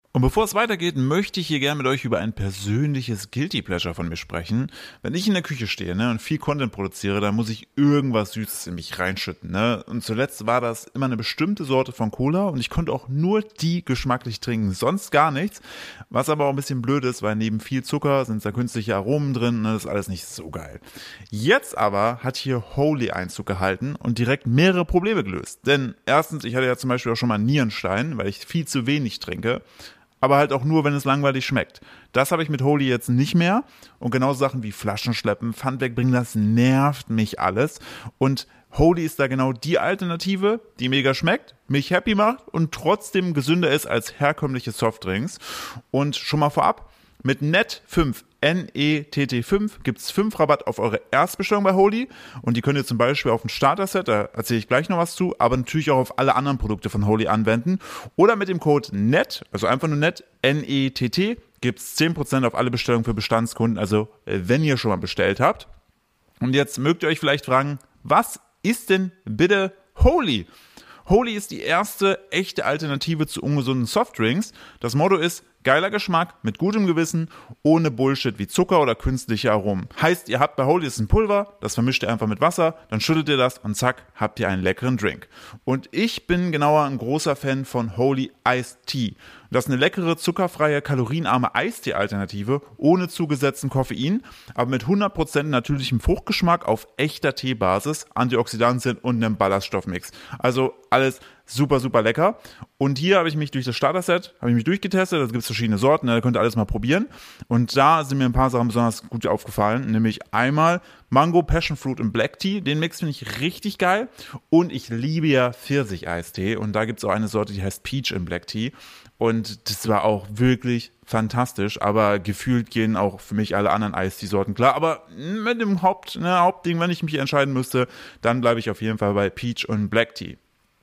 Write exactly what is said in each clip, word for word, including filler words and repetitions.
Und bevor es weitergeht, möchte ich hier gerne mit euch über ein persönliches Guilty Pleasure von mir sprechen. Wenn ich in der Küche stehe, ne, und viel Content produziere, dann muss ich irgendwas Süßes in mich reinschütten, ne. Und zuletzt war das immer eine bestimmte Sorte von Cola und ich konnte auch nur die geschmacklich trinken, sonst gar nichts. Was aber auch ein bisschen blöd ist, weil neben viel Zucker sind da künstliche Aromen drin, ne, das ist alles nicht so geil. Jetzt aber hat hier Holy Einzug gehalten und direkt mehrere Probleme gelöst. Denn erstens, ich hatte ja zum Beispiel auch schon mal Nierenstein, weil ich viel zu wenig trinke. Aber halt auch nur, wenn es langweilig schmeckt. Das habe ich mit Holy jetzt nicht mehr. Und genau Sachen wie Flaschen schleppen, Pfand wegbringen, das nervt mich alles. Und Holy ist da genau die Alternative, die mega schmeckt, mich happy macht und trotzdem gesünder ist als herkömmliche Softdrinks. Und schon mal vorab, mit N E T fünf, N E T T fünf, gibt's fünf Rabatt auf eure Erstbestellung bei Holy. Und die könnt ihr zum Beispiel auf ein Starter-Set, da erzähle ich gleich noch was zu, aber natürlich auch auf alle anderen Produkte von Holy anwenden. Oder mit dem Code N E T, also einfach nur N E T, N E T T, gibt's zehn Prozent auf alle Bestellungen für Bestandskunden, also wenn ihr schon mal bestellt habt. Und jetzt mögt ihr euch vielleicht fragen, was ist denn bitte Holy? Holy ist die erste echte Alternative zu ungesunden Softdrinks. Das Motto ist, geiler Geschmack mit gutem Gewissen, ohne Bullshit wie Zucker oder künstliche Aromen. Heißt, ihr habt bei Holy ist ein Pulver, das vermischt ihr einfach mit Wasser, dann schüttelt ihr das und zack, habt ihr einen leckeren Drink. Und ich bin genauer ein großer Fan von Holy Iced Tea. Das ist eine leckere, zuckerfreie, kalorienarme Eistee-Alternative, ohne zugesetzten Koffein, aber mit hundert Prozent natürlichem Fruchtgeschmack auf echter Teebasis, Antioxidantien und einem Ballaststoffmix. Also alles super, super lecker. Und hier habe ich mich durch das Starter-Set, habe ich mich durchgetestet, da gibt es verschiedene Sorten, da könnt ihr alles mal probieren. Und da sind mir ein paar Sachen besonders gut aufgefallen, nämlich einmal Mango, Passion Fruit und Black Tea. Den Mix finde ich richtig geil. Und ich liebe ja Pfirsich-Eistee. Und da gibt es auch eine Sorte, die heißt Peach in Black Tea. Und das war auch wirklich fantastisch. Aber gefühlt gehen auch für mich alle anderen Eistee-Sorten klar. Aber mit dem Haupt, ne, Hauptding, wenn ich mich entscheiden müsste, dann bleibe ich auf jeden Fall bei Peach und Black Tea.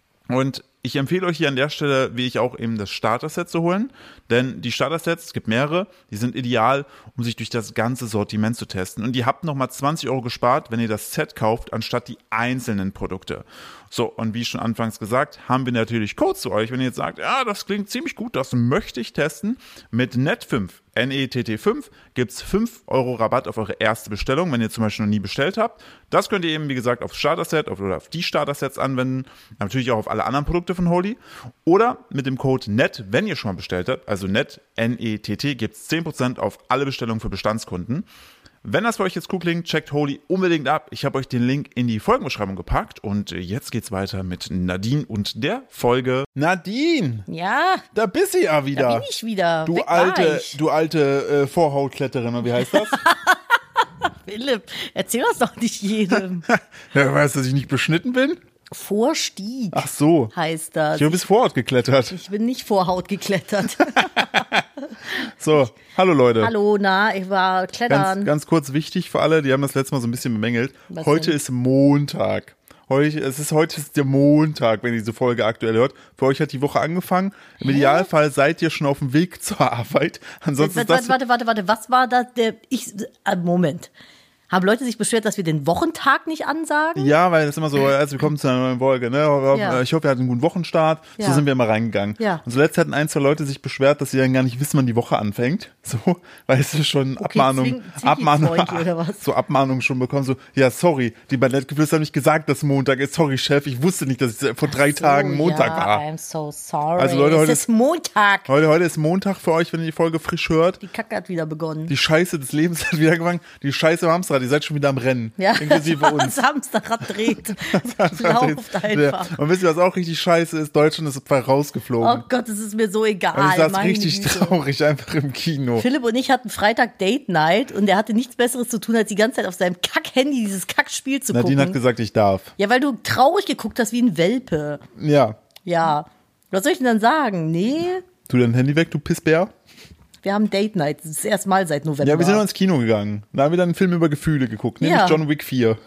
Und ich empfehle euch hier an der Stelle, wie ich auch eben das Starter-Set zu holen, denn die Starter-Sets, es gibt mehrere, die sind ideal, um sich durch das ganze Sortiment zu testen. Und ihr habt nochmal zwanzig Euro gespart, wenn ihr das Set kauft, anstatt die einzelnen Produkte. So, und wie schon anfangs gesagt, haben wir natürlich Codes zu euch, wenn ihr jetzt sagt, ja, das klingt ziemlich gut, das möchte ich testen. Mit N E T fünf, N E T T fünf, gibt's fünf Euro Rabatt auf eure erste Bestellung, wenn ihr zum Beispiel noch nie bestellt habt. Das könnt ihr eben, wie gesagt, aufs Starter-Set auf, oder auf die Starter-Sets anwenden, natürlich auch auf alle anderen Produkte von Holy. Oder mit dem Code N E T, wenn ihr schon mal bestellt habt, also N E T, N E T T, gibt's zehn Prozent auf alle Bestellungen für Bestandskunden. Wenn das für euch jetzt cool klingt, checkt Holy unbedingt ab. Ich habe euch den Link in die Folgenbeschreibung gepackt und jetzt geht's weiter mit Nadine und der Folge. Nadine! Ja? Da bist du ja wieder. Da bin ich wieder. Du Weg alte, du alte äh, Vorhautkletterin, oder wie heißt das? Philipp, erzähl das doch nicht jedem. Ja, weißt du, dass ich nicht beschnitten bin? Vorstieg. Ach so. Heißt das. Du bist Vorhaut geklettert. Ich bin nicht Vorhaut geklettert. So, hallo Leute. Hallo, na, ich war klettern. Ganz, ganz kurz wichtig für alle, die haben das letzte Mal so ein bisschen bemängelt. Was heute denn? ist Montag. Heute, es ist heute ist der Montag, wenn ihr diese Folge aktuell hört. Für euch hat die Woche angefangen. Im Hä? Idealfall seid ihr schon auf dem Weg zur Arbeit. Ansonsten warte, ist das warte, warte, warte, was war das? Der, ich, äh, Moment. Haben Leute sich beschwert, dass wir den Wochentag nicht ansagen? ja, weil das ist immer so, herzlich willkommen zu einer neuen Folge, ne? Ja. Ich hoffe, ihr hattet einen guten Wochenstart. So Ja. sind wir immer reingegangen. Ja. Und zuletzt hatten ein, zwei Leute sich beschwert, dass sie dann gar nicht wissen, wann die Woche anfängt. So, weil es ist schon Okay, Abmahnung, Zwing- Abmahnung, Zwinki-Zwonki oder was? so Abmahnungen schon bekommen. So, ja, sorry, die bei Nettgeflüster haben nicht gesagt, dass Montag ist. Sorry, Chef, ich wusste nicht, dass es vor drei So, Tagen Montag ja, war. I'm so sorry. Also Leute, heute es ist Montag. Heute, heute ist Montag für euch, wenn ihr die Folge frisch hört. Die Kacke hat wieder begonnen. Die Scheiße des Lebens hat wieder angefangen. Die Scheiße im Hamsterrad, ihr seid schon wieder am Rennen. Ja. Inklusive uns. Das Hamsterrad dreht. Lauft einfach. Ja. Und wisst ihr, was auch richtig scheiße ist? Deutschland ist frei rausgeflogen. Oh Gott, es ist mir so egal. Und ich saß meine richtig Güte. traurig einfach im Kino. Philipp und ich hatten Freitag Date Night und er hatte nichts Besseres zu tun, als die ganze Zeit auf seinem Kack-Handy dieses Kackspiel zu Nadine gucken. hat gesagt, ich darf. Ja, weil du traurig geguckt hast wie ein Welpe. Ja. Ja. Was soll ich denn dann sagen? Nee, Tu dein Handy weg, du Pissbär. wir haben Date Night. Das ist das erste Mal seit November. Ja, wir sind noch ins Kino gegangen. Da haben wir dann einen Film über Gefühle geguckt, nämlich Ja. John Wick vier.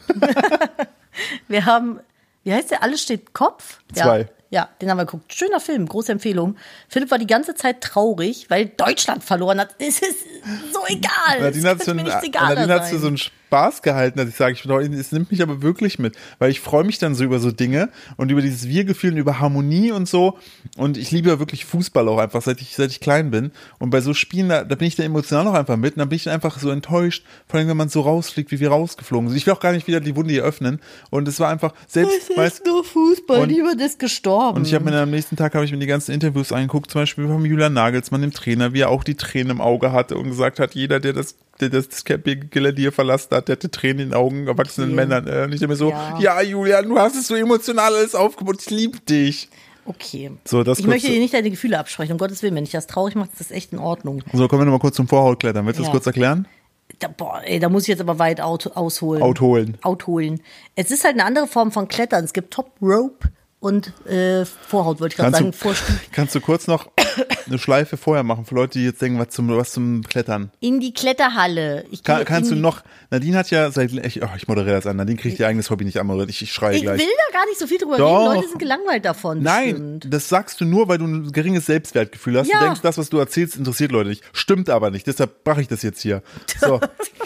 Wir haben, wie heißt der? Alles steht Kopf? Zwei. Ja, ja, den haben wir geguckt. Schöner Film, große Empfehlung. Philipp war die ganze Zeit traurig, weil Deutschland verloren hat. Es ist so egal. Nadine Es hat könnte so mir einen, nichts egaler Nadine hat so sein. einen Spaß gehalten, dass ich sage, ich, es nimmt mich aber wirklich mit, weil ich freue mich dann so über so Dinge und über dieses Wir-Gefühl und über Harmonie und so und ich liebe ja wirklich Fußball auch einfach, seit ich, seit ich klein bin und bei so Spielen, da, da bin ich dann emotional auch einfach mit und dann bin ich dann einfach so enttäuscht, vor allem wenn man so rausfliegt, wie wir rausgeflogen sind. Ich will auch gar nicht wieder die Wunde hier öffnen und es war einfach selbst, es ist weißt, nur Fußball, und, niemand ist gestorben. und ich habe mir am nächsten Tag habe ich mir die ganzen Interviews angeguckt, zum Beispiel von Julian Nagelsmann, dem Trainer, wie er auch die Tränen im Auge hatte und gesagt hat, jeder, der das, der das Camping-Gelände verlassen hat, der hatte Tränen in den Augen, erwachsenen Okay. Männern. Äh, nicht immer so, Ja. ja. Julian, du hast es so emotional alles aufgebaut, ich liebe dich. Okay. So, das ich kurz- möchte dir nicht deine Gefühle absprechen, um Gottes Willen, wenn dich das traurig macht, ist das echt in Ordnung. So, kommen wir nochmal kurz zum Vorhautklettern. Willst du das Ja. kurz erklären? Da, boah, ey, da muss ich jetzt aber weit out, ausholen. Out holen. Out holen. Es ist halt eine andere Form von Klettern. Es gibt Top Rope und äh, Vorhaut, wollte ich gerade Kannst sagen. du, Vorstieg. kannst du kurz noch eine Schleife vorher machen für Leute, die jetzt denken, was zum, was zum Klettern? In die Kletterhalle. Ich Kann, gehe kannst in du die- noch, Nadine hat ja seit, ich, oh, ich moderiere das an, Nadine kriegt ihr eigenes Hobby nicht anmoderiert, ich, ich schreie Ich gleich. will da gar nicht so viel drüber Doch. reden. Leute sind gelangweilt davon. Nein, bestimmt. das sagst du nur, weil du ein geringes Selbstwertgefühl hast. Ja. Du denkst, das, was du erzählst, interessiert Leute nicht. Stimmt aber nicht, deshalb mache ich das jetzt hier. So,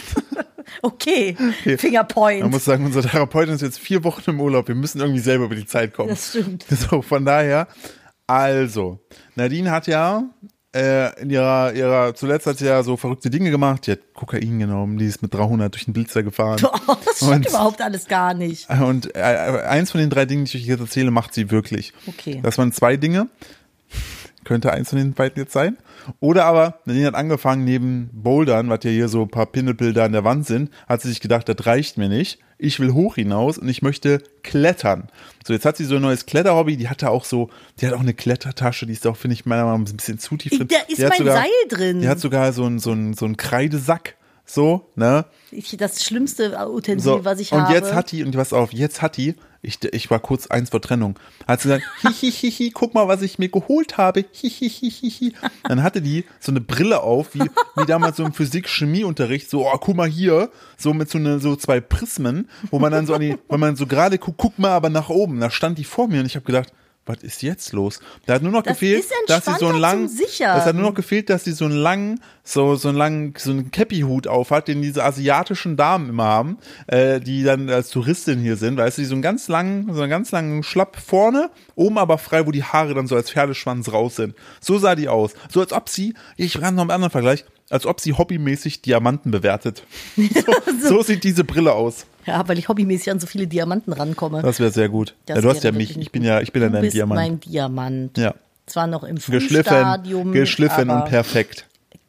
Okay, Fingerpoint. man muss sagen, unser Therapeutin ist jetzt vier Wochen im Urlaub. Wir müssen irgendwie selber über die Zeit kommen. Das stimmt. So, von daher, also, Nadine hat ja äh, in ihrer, ihrer, zuletzt hat sie ja so verrückte Dinge gemacht. Die hat Kokain genommen, die ist mit dreihundert durch den Blitzer gefahren. Oh, das stimmt Und- überhaupt alles gar nicht. Und äh, eins von den drei Dingen, die ich euch jetzt erzähle, macht sie wirklich. Okay. Das waren zwei Dinge. Könnte eins von den beiden jetzt sein. Oder aber, Nadine hat angefangen, neben Bouldern, was ja hier so ein paar Pinnebilder an der Wand sind, hat sie sich gedacht, das reicht mir nicht. Ich will hoch hinaus und ich möchte klettern. So, jetzt hat sie so ein neues Kletterhobby. Die hatte auch so, die hat auch eine Klettertasche, die ist auch, finde ich, meiner Meinung nach ein bisschen zu tief drin. Da ist Die hat mein sogar, Seil drin. Die hat sogar so einen so einen, so einen Kreidesack. So, ne? Ich, das schlimmste Utensil, So, was ich und habe. jetzt hat die, und pass auf, jetzt hat die, ich, ich war kurz eins vor Trennung, hat sie gesagt, hihihihi, guck mal, was ich mir geholt habe, hihihihi. Dann hatte die so eine Brille auf, wie, wie damals so im Physik-Chemie-Unterricht, so, oh, guck mal hier, so mit so eine, so zwei Prismen, wo man dann so an die, wenn man so gerade guckt, guck mal aber nach oben, da stand die vor mir und ich habe gedacht, was ist jetzt los? Da hat nur noch Das gefehlt, ist dass sie so einen entspannter langen, zum Sichern. das hat nur noch gefehlt, dass sie so einen langen, so, so einen langen, so einen Käppihut auf hat, den diese asiatischen Damen immer haben, äh, die dann als Touristin hier sind, weißt du, die so einen ganz langen, so einen ganz langen Schlapp vorne, oben aber frei, wo die Haare dann so als Pferdeschwanz raus sind. So sah die aus. So als ob sie, ich ran noch einen anderen Vergleich, als ob sie hobbymäßig Diamanten bewertet. So, so sieht diese Brille aus. Ja, weil ich hobbymäßig an so viele Diamanten rankomme. Das wäre sehr gut. Das Ja, du hast wäre ja mich, wirklich ich bin ja, ich bin ja Du dein bist Diamant. mein Diamant. Ja. Zwar noch im Geschliffen, Frühstadium. geschliffen aber, und perfekt.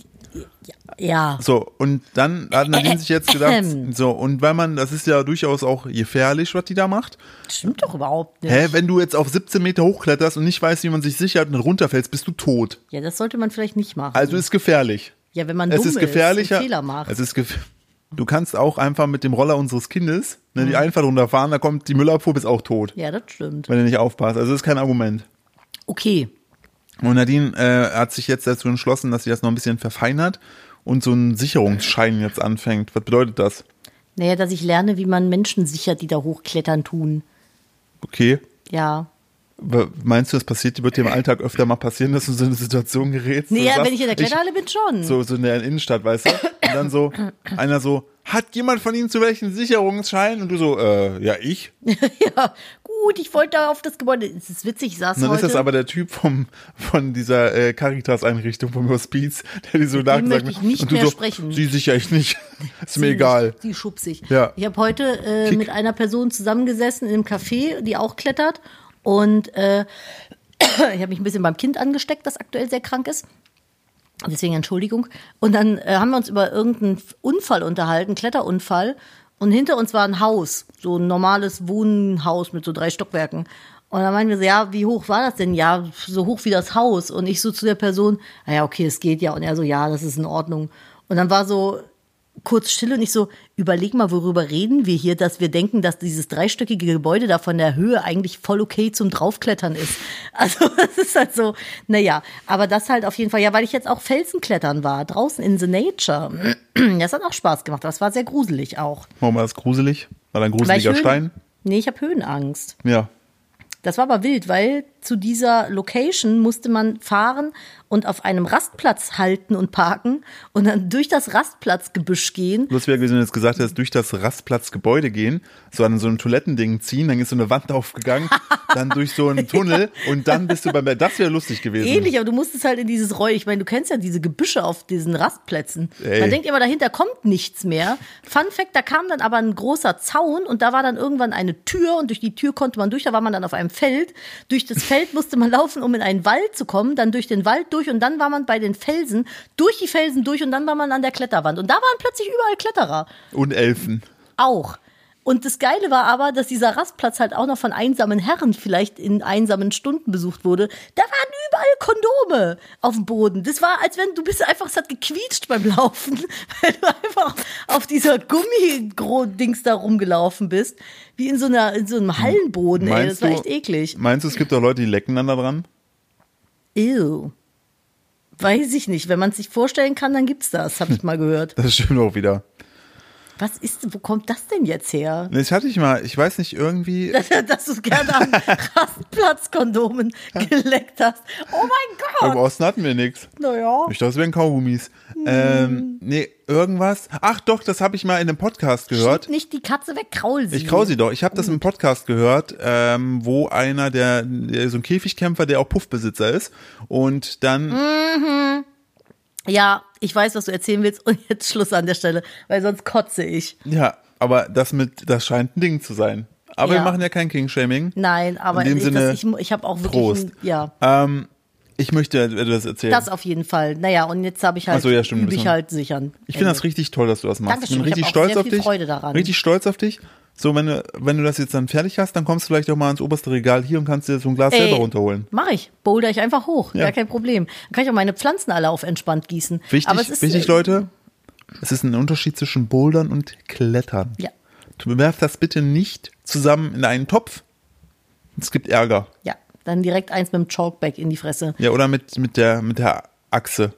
Ja. So, und dann hat Nadine sich jetzt gedacht, so, und weil man, das ist ja durchaus auch gefährlich, was die da macht. Stimmt doch überhaupt nicht. Hä, wenn du jetzt auf siebzehn Meter hochkletterst und nicht weißt, wie man sich sichert und runterfällst, bist du tot. Ja, das sollte man vielleicht nicht machen. Also ist gefährlich. ja, wenn man Es dumm ist gefährlicher. und Fehler macht. Es ist gef Du kannst auch einfach mit dem Roller unseres Kindes, ne, die Einfahrt runterfahren, da kommt die Müllabfuhr, bist auch tot, ja, das stimmt. wenn du nicht aufpasst. Also das ist kein Argument. Okay. Und Nadine äh, hat sich jetzt dazu entschlossen, dass sie das noch ein bisschen verfeinert und so einen Sicherungsschein jetzt anfängt. Was bedeutet das? Naja, dass ich lerne, wie man Menschen sichert, die da hochklettern tun. Okay. Ja. W- Meinst du, das passiert, die wird dir im Alltag öfter mal passieren, dass du in so eine Situation gerätst? Nee, Du ja, sagst, wenn ich in der Kletterhalle bin, schon. So, so in der Innenstadt, weißt du? Und dann so, einer so, hat jemand von Ihnen zu welchen Sicherungsschein? Und du so, äh, ja, ich. ja, gut, ich wollte da auf das Gebäude. Es ist witzig, ich saß Und dann heute. ist das aber der Typ vom, von dieser äh, Caritas-Einrichtung vom Hospiz, der die so Mit dem nachgesagt möchte ich nicht und du mehr so, sprechen. Sie sicher ich nicht. Ist mir Sie- egal. Sie schubsig. Ja. Ich habe heute äh, Kick. mit einer Person zusammengesessen in einem Café, die auch klettert. Und äh, ich habe mich ein bisschen beim Kind angesteckt, das aktuell sehr krank ist. Deswegen Entschuldigung. Und dann äh, haben wir uns über irgendeinen Unfall unterhalten, Kletterunfall. Und hinter uns war ein Haus, so ein normales Wohnhaus mit so drei Stockwerken. Und dann meinen wir so, ja, wie hoch war das denn? Ja, so hoch wie das Haus. Und ich so zu der Person, naja, okay, es geht ja. Und er so, ja, das ist in Ordnung. Und dann war so kurz Stille und ich so, überleg mal, worüber reden wir hier, dass wir denken, dass dieses dreistöckige Gebäude da von der Höhe eigentlich voll okay zum Draufklettern ist. Also das ist halt so, naja, aber das halt auf jeden Fall, ja, weil ich jetzt auch Felsenklettern war, draußen in the nature. Das hat auch Spaß gemacht, das war sehr gruselig auch. Warum war das gruselig? War da ein Weil ich gruseliger Höhen- Stein? Nee, ich habe Höhenangst. Ja. Das war aber wild, weil zu dieser Location musste man fahren und auf einem Rastplatz halten und parken und dann durch das Rastplatzgebüsch gehen. Bloß wäre, wie du jetzt gesagt hast, durch das Rastplatzgebäude gehen, so an so einem Toilettending ziehen, dann ist so eine Wand aufgegangen, dann durch so einen Tunnel und dann bist du beim Bett. Das wäre lustig gewesen. Ähnlich, aber du musstest halt in dieses Roll. Ich meine, du kennst ja diese Gebüsche auf diesen Rastplätzen. Ey. Man denkt immer, dahinter kommt nichts mehr. Fun Fact, da kam dann aber ein großer Zaun und da war dann irgendwann eine Tür und durch die Tür konnte man durch, da war man dann auf einem Feld. Durch das Feld musste man laufen, um in einen Wald zu kommen, dann durch den Wald durch und dann war man bei den Felsen, durch die Felsen durch und dann war man an der Kletterwand. Und da waren plötzlich überall Kletterer. Und Elfen. Auch. Und das Geile war aber, dass dieser Rastplatz halt auch noch von einsamen Herren vielleicht in einsamen Stunden besucht wurde. Da waren überall Kondome auf dem Boden. Das war, als wenn du bist einfach, es hat gequietscht beim Laufen, weil du einfach auf dieser Gummi-Dings da rumgelaufen bist, wie in so einer, in so einem Hallenboden. Ey, das war echt eklig. Meinst du, es gibt auch Leute, die lecken dann da dran? Ew. Weiß ich nicht. Wenn man es sich vorstellen kann, dann gibt's das, habe ich mal gehört. Das stimmt auch wieder. Was ist, wo kommt das denn jetzt her? Das hatte ich mal, ich weiß nicht, irgendwie. Dass, dass du es gerne an Rastplatzkondomen geleckt hast. Oh mein Im Gott. Osten hatten wir nichts. Naja. Ich dachte, es wären Kaugummis. Ähm, nee, irgendwas. Ach doch, das habe ich mal in einem Podcast gehört. Schieb nicht die Katze weg, kraul sie. Ich kraul sie doch. Ich habe das im Podcast gehört, ähm, wo einer, der, der so ein Käfigkämpfer, der auch Puffbesitzer ist und dann Mhm. Ja, ich weiß, was du erzählen willst und jetzt Schluss an der Stelle, weil sonst kotze ich. ja, aber das mit, das scheint ein Ding zu sein. Aber Ja. wir machen ja kein King-Shaming. Nein, aber In dem ich, Sinne, das, ich, ich habe auch wirklich, Prost. ein, ja, Ähm, ich möchte etwas erzählen. das auf jeden Fall. Naja, und jetzt habe ich halt, Ach so, ja, stimmt, übe ein ich bisschen. halt sichern. Ich finde das richtig toll, dass du das machst. Dankeschön, Ich bin ich richtig hab auch stolz sehr auf viel dich. Freude daran. Richtig stolz auf dich. So, wenn du, wenn du das jetzt dann fertig hast, dann kommst du vielleicht auch mal ins oberste Regal hier und kannst dir so ein Glas Ey, selber runterholen. Mach ich. Boulder ich einfach hoch. Ja. Gar kein Problem. Dann kann ich auch meine Pflanzen alle auf entspannt gießen. Wichtig, Aber es ist, wichtig, äh, Leute. Es ist ein Unterschied zwischen Bouldern und Klettern. Ja. Du werf das bitte nicht zusammen in einen Topf. Es gibt Ärger. Ja. Dann direkt eins mit dem Chalkback in die Fresse. Ja, oder mit, mit der, mit der Achse.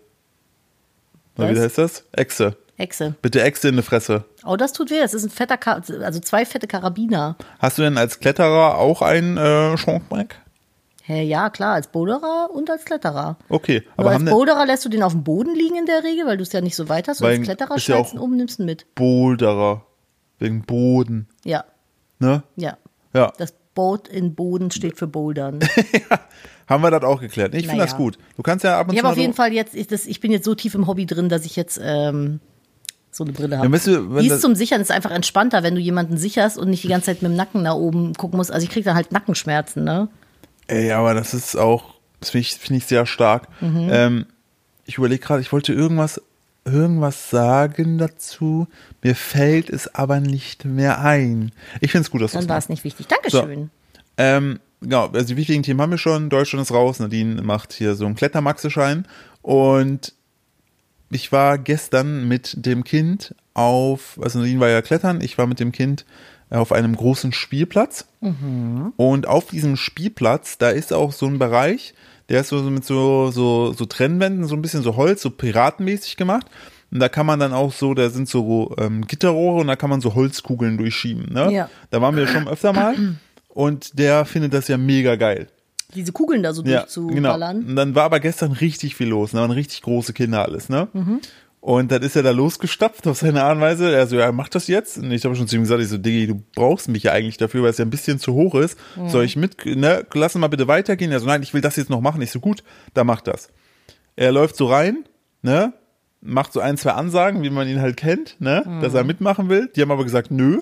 Oder Was? wie heißt das? Echse. Echse. Bitte Echse in die Fresse. Oh, das tut weh. Das ist ein fetter, Ka also zwei fette Karabiner. Hast du denn als Kletterer auch ein äh, Schrankback? Hä, ja, klar, als Boulderer und als Kletterer. Okay, Nur aber als haben denn Boulderer lässt du den auf dem Boden liegen in der Regel, weil du es ja nicht so weit hast. Und Weil als Kletterer ist ja schneidest du auch- ihn um, nimmst ihn mit. Boulderer wegen Boden, Ja, ne? ja. Ja. Das Boot in Boden steht für Bouldern. Haben wir das auch geklärt. Ich finde Naja. das gut. Du kannst ja ab und Ich zu habe auf mal jeden so, Fall jetzt, ich, das, ich bin jetzt so tief im Hobby drin, dass ich jetzt ähm, so eine Brille habe. Ja, weißt du, wenn Die das- ist zum Sichern, ist einfach entspannter, wenn du jemanden sicherst und nicht die ganze Zeit mit dem Nacken nach oben gucken musst. Also ich kriege dann halt Nackenschmerzen, ne? Ey, aber das ist auch, das finde ich, finde ich sehr stark. Mhm. Ähm, ich überlege gerade, ich wollte irgendwas, irgendwas sagen dazu. Mir fällt es aber nicht mehr ein. Ich finde es gut, dass du Dann es war machst. es nicht wichtig. Dankeschön. Ähm, genau, also die wichtigen Themen haben wir schon. Deutschland ist raus. Nadine macht hier so einen Klettermaxe-Schein. Und ich war gestern mit dem Kind auf, also Nadine war ja klettern, ich war mit dem Kind auf einem großen Spielplatz. Und auf diesem Spielplatz, da ist auch so ein Bereich, der ist so mit so, so, so Trennwänden, so ein bisschen so Holz, so piratenmäßig gemacht. Und da kann man dann auch so, da sind so ähm, Gitterrohre und da kann man so Holzkugeln durchschieben. Ne? Ja. Da waren wir schon öfter mal. Und der findet das ja mega geil. Diese Kugeln da so Ja, genau. durchzuballern. Und dann war aber gestern richtig viel los. Da waren richtig große Kinder alles, ne? Und dann ist er da losgestapft auf seine Art und Weise. Er so, ja, mach das jetzt. Und ich habe schon zu ihm gesagt, ich so, Diggi, du brauchst mich ja eigentlich dafür, weil es ja ein bisschen zu hoch ist. Soll ich mit, ne, lass uns mal bitte weitergehen? Er so, nein, ich will das jetzt noch machen. Ich so, gut, dann mach das. Er läuft so rein, ne, macht so ein, zwei Ansagen, wie man ihn halt kennt, ne, dass er mitmachen will. Die haben aber gesagt, nö.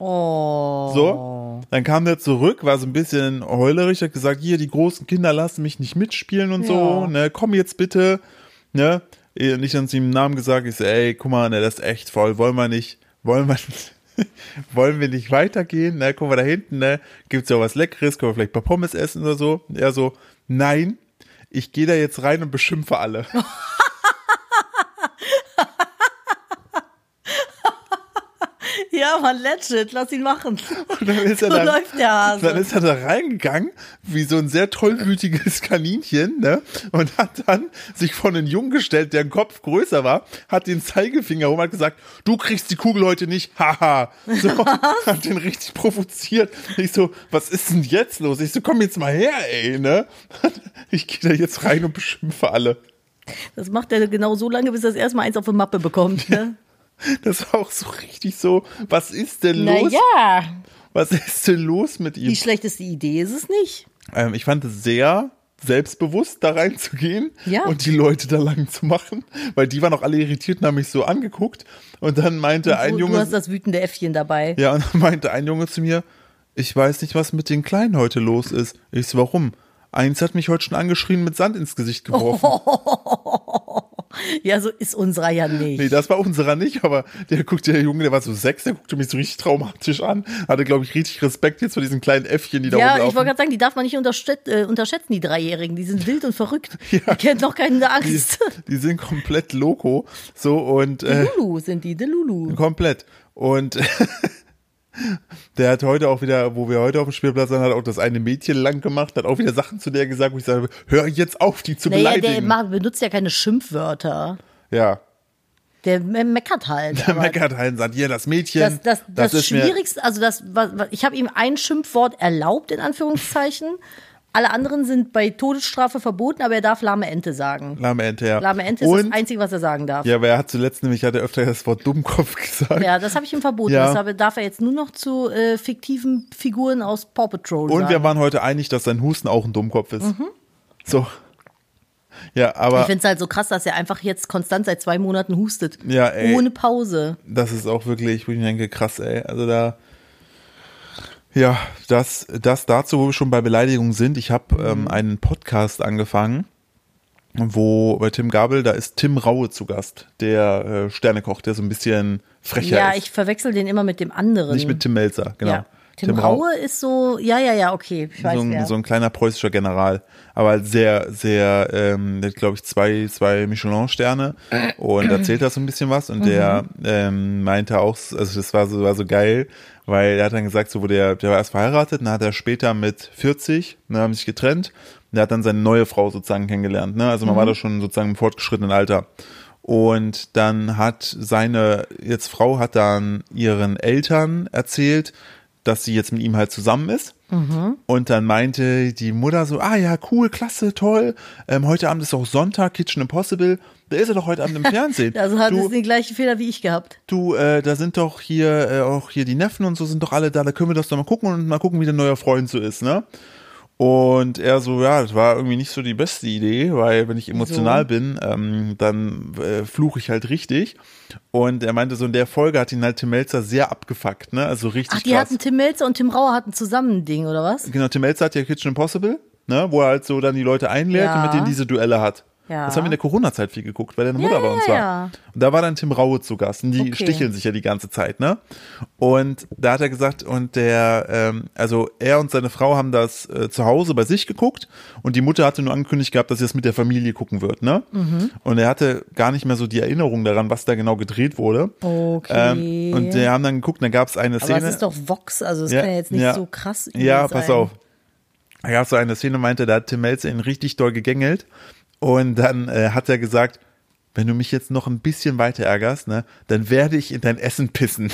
Oh. So, dann kam der zurück, war so ein bisschen heulerisch, hat gesagt, hier, die großen Kinder lassen mich nicht mitspielen und so, Ja. ne, komm jetzt bitte, ne, und ich dann zu ihm den Namen gesagt, ich so, ey, guck mal, ne, das ist echt voll, wollen wir nicht, wollen wir nicht, wollen wir nicht weitergehen, ne, guck mal da hinten, ne, gibt's ja was Leckeres, können wir vielleicht ein paar Pommes essen oder so, er so, nein, ich gehe da jetzt rein und beschimpfe alle. Ja, Ja, man, legit, lass ihn machen. Und dann ist er so dann, läuft der Hase. Dann ist er da reingegangen, wie so ein sehr tollwütiges Kaninchen, ne? Und hat dann sich vor einen Jungen gestellt, der ein Kopf größer war, hat den Zeigefinger rum, hat gesagt, du kriegst die Kugel heute nicht, haha. So, hat den richtig provoziert. Ich so, was ist denn jetzt los? Ich so, komm jetzt mal her, ey, ne? Ich gehe da jetzt rein und beschimpfe alle. Das macht er genau so lange, bis er das erstmal eins auf die Mappe bekommt, ne? Das war auch so richtig so, was ist denn los? Naja. Was ist denn los mit ihm? Die schlechteste Idee ist es nicht. Ähm, ich fand es sehr selbstbewusst, da reinzugehen ja. und die Leute da lang zu machen, weil die waren auch alle irritiert und haben mich so angeguckt und dann meinte und du, ein Junge... Du hast das wütende Äffchen dabei. Ja, und dann meinte ein Junge zu mir, ich weiß nicht, was mit den Kleinen heute los ist. Ich so, warum? Eins hat mich heute schon angeschrien, mit Sand ins Gesicht geworfen. Oh, ja, so ist unserer ja nicht. Nee, das war unserer nicht, aber der guckte, der Junge, der war so sechs, der guckte mich so richtig traumatisch an. Hatte, glaube ich, richtig Respekt jetzt vor diesen kleinen Äffchen, die da ja, rumlaufen. Ja, ich wollte gerade sagen, die darf man nicht unterschätzen, äh, unterschätzen, die Dreijährigen. Die sind wild und verrückt. Ja. Die kennt noch keine Angst. Die, die sind komplett loco. So und. Äh, Lulu sind die, de Lulu. Komplett. Und. Der hat heute auch wieder, wo wir heute auf dem Spielplatz waren, hat auch das eine Mädchen lang gemacht, hat auch wieder Sachen zu der gesagt, wo ich sage, hör jetzt auf, die zu naja, beleidigen. Der benutzt ja keine Schimpfwörter. Ja. Der meckert halt. Der meckert halt und sagt, hier, das Mädchen. Das, das, das, das ist Schwierigste, also das, ich habe ihm ein Schimpfwort erlaubt, in Anführungszeichen. Alle anderen sind bei Todesstrafe verboten, aber er darf lahme Ente sagen. Lahme Ente, ja. Lahme Ente ist und, das Einzige, was er sagen darf. Ja, aber er hat zuletzt nämlich, hat er öfter das Wort Dummkopf gesagt. Ja, das habe ich ihm verboten. Ja. Das darf er jetzt nur noch zu äh, fiktiven Figuren aus Paw Patrol Und sagen. wir waren heute einig, dass sein Husten auch ein Dummkopf ist. Mhm. So. Ja, aber. Ich finde es halt so krass, dass er einfach jetzt konstant seit zwei Monaten hustet. Ja, ey. Ohne Pause. Das ist auch wirklich, wo ich denke, krass, ey. Also da. Ja, das, das dazu, wo wir schon bei Beleidigungen sind. Ich habe mhm. ähm, einen Podcast angefangen, wo bei Tim Gabel, da ist Tim Raue zu Gast, der äh, Sternekoch, der so ein bisschen frecher ja, ist. Ja, ich verwechsel den immer mit dem anderen. Nicht mit Tim Melzer, genau. Ja. Tim, Tim Raue Rau ist so, ja, ja, ja, okay. Ich weiß, so, ein, wer. so ein kleiner preußischer General, aber sehr, sehr, ähm, der hat, glaube ich, zwei, zwei Michelin-Sterne und erzählt da so ein bisschen was und mhm. der ähm, meinte auch, also das war so, war so geil, weil er hat dann gesagt, so, wo der, der war erst verheiratet, dann hat er später mit vierzig, ne, haben sich getrennt und er hat dann seine neue Frau sozusagen kennengelernt, ne, also man mhm. war da schon sozusagen im fortgeschrittenen Alter. Und dann hat seine, jetzt Frau hat dann ihren Eltern erzählt, dass sie jetzt mit ihm halt zusammen ist. Mhm. Und dann meinte die Mutter so, ah ja, cool, klasse, toll. Ähm, heute Abend ist auch Sonntag, Kitchen Impossible. Da ist er doch heute Abend im Fernsehen. Also hat es den gleichen Fehler wie ich gehabt. Du, äh, da sind doch hier äh, auch hier die Neffen und so sind doch alle da. Da können wir das doch mal gucken und mal gucken, wie der neue Freund so ist, ne? Und er so, ja, das war irgendwie nicht so die beste Idee, weil wenn ich emotional so. bin, ähm, dann äh, fluche ich halt richtig. Und er meinte, so in der Folge hat ihn halt Tim Melzer sehr abgefuckt, ne? Also richtig Ach, die krass. hatten Tim Melzer und Tim Rauer hatten zusammen ein Ding, oder was? Genau, Tim Melzer hat ja Kitchen Impossible, ne? Wo er halt so dann die Leute einlädt ja. und mit denen diese Duelle hat. Ja. Das haben wir in der Corona-Zeit viel geguckt, weil deine Mutter ja, bei uns ja, war. ja. Und da war dann Tim Raue zu Gast und die okay. sticheln sich ja die ganze Zeit, ne? Und da hat er gesagt, und der, ähm, also er und seine Frau haben das äh, zu Hause bei sich geguckt und die Mutter hatte nur angekündigt gehabt, dass sie das mit der Familie gucken wird, ne? Mhm. Und er hatte gar nicht mehr so die Erinnerung daran, was da genau gedreht wurde. Okay. Ähm, und die haben dann geguckt, da gab es eine Szene. Aber es ist doch Vox, also es ja, kann ja jetzt nicht ja. so krass Ja, sein. pass auf. Da gab es so eine Szene, meinte, da hat Tim Melzer ihn richtig doll gegängelt. Und dann äh, hat er gesagt, wenn du mich jetzt noch ein bisschen weiter ärgerst, ne, dann werde ich in dein Essen pissen.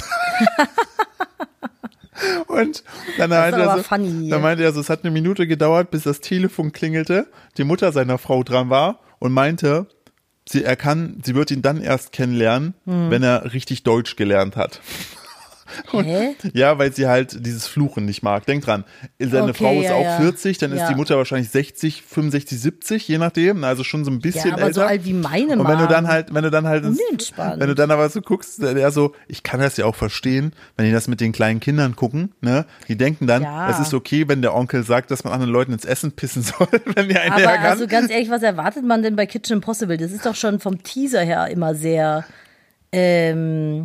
Und dann, meinte er, so, dann meinte er so, es hat eine Minute gedauert, bis das Telefon klingelte, die Mutter seiner Frau dran war und meinte, sie, er kann, sie wird ihn dann erst kennenlernen, hm. wenn er richtig Deutsch gelernt hat. Und, Hä? Ja, weil sie halt dieses Fluchen nicht mag. Denk dran, seine okay, Frau ist ja, auch ja. vierzig, dann ja. ist die Mutter wahrscheinlich sechzig, fünfundsechzig, siebzig, je nachdem, also schon so ein bisschen ja, aber älter. so alt wie meine Mama. Und wenn du dann halt, wenn du dann halt, unentspannt. wenn du dann aber so guckst, der so, ich kann das ja auch verstehen, wenn die das mit den kleinen Kindern gucken, ne, die denken dann, ja. es ist okay, wenn der Onkel sagt, dass man anderen Leuten ins Essen pissen soll, wenn die einen aber ärgern. Also ganz ehrlich, was erwartet man denn bei Kitchen Impossible? Das ist doch schon vom Teaser her immer sehr, ähm,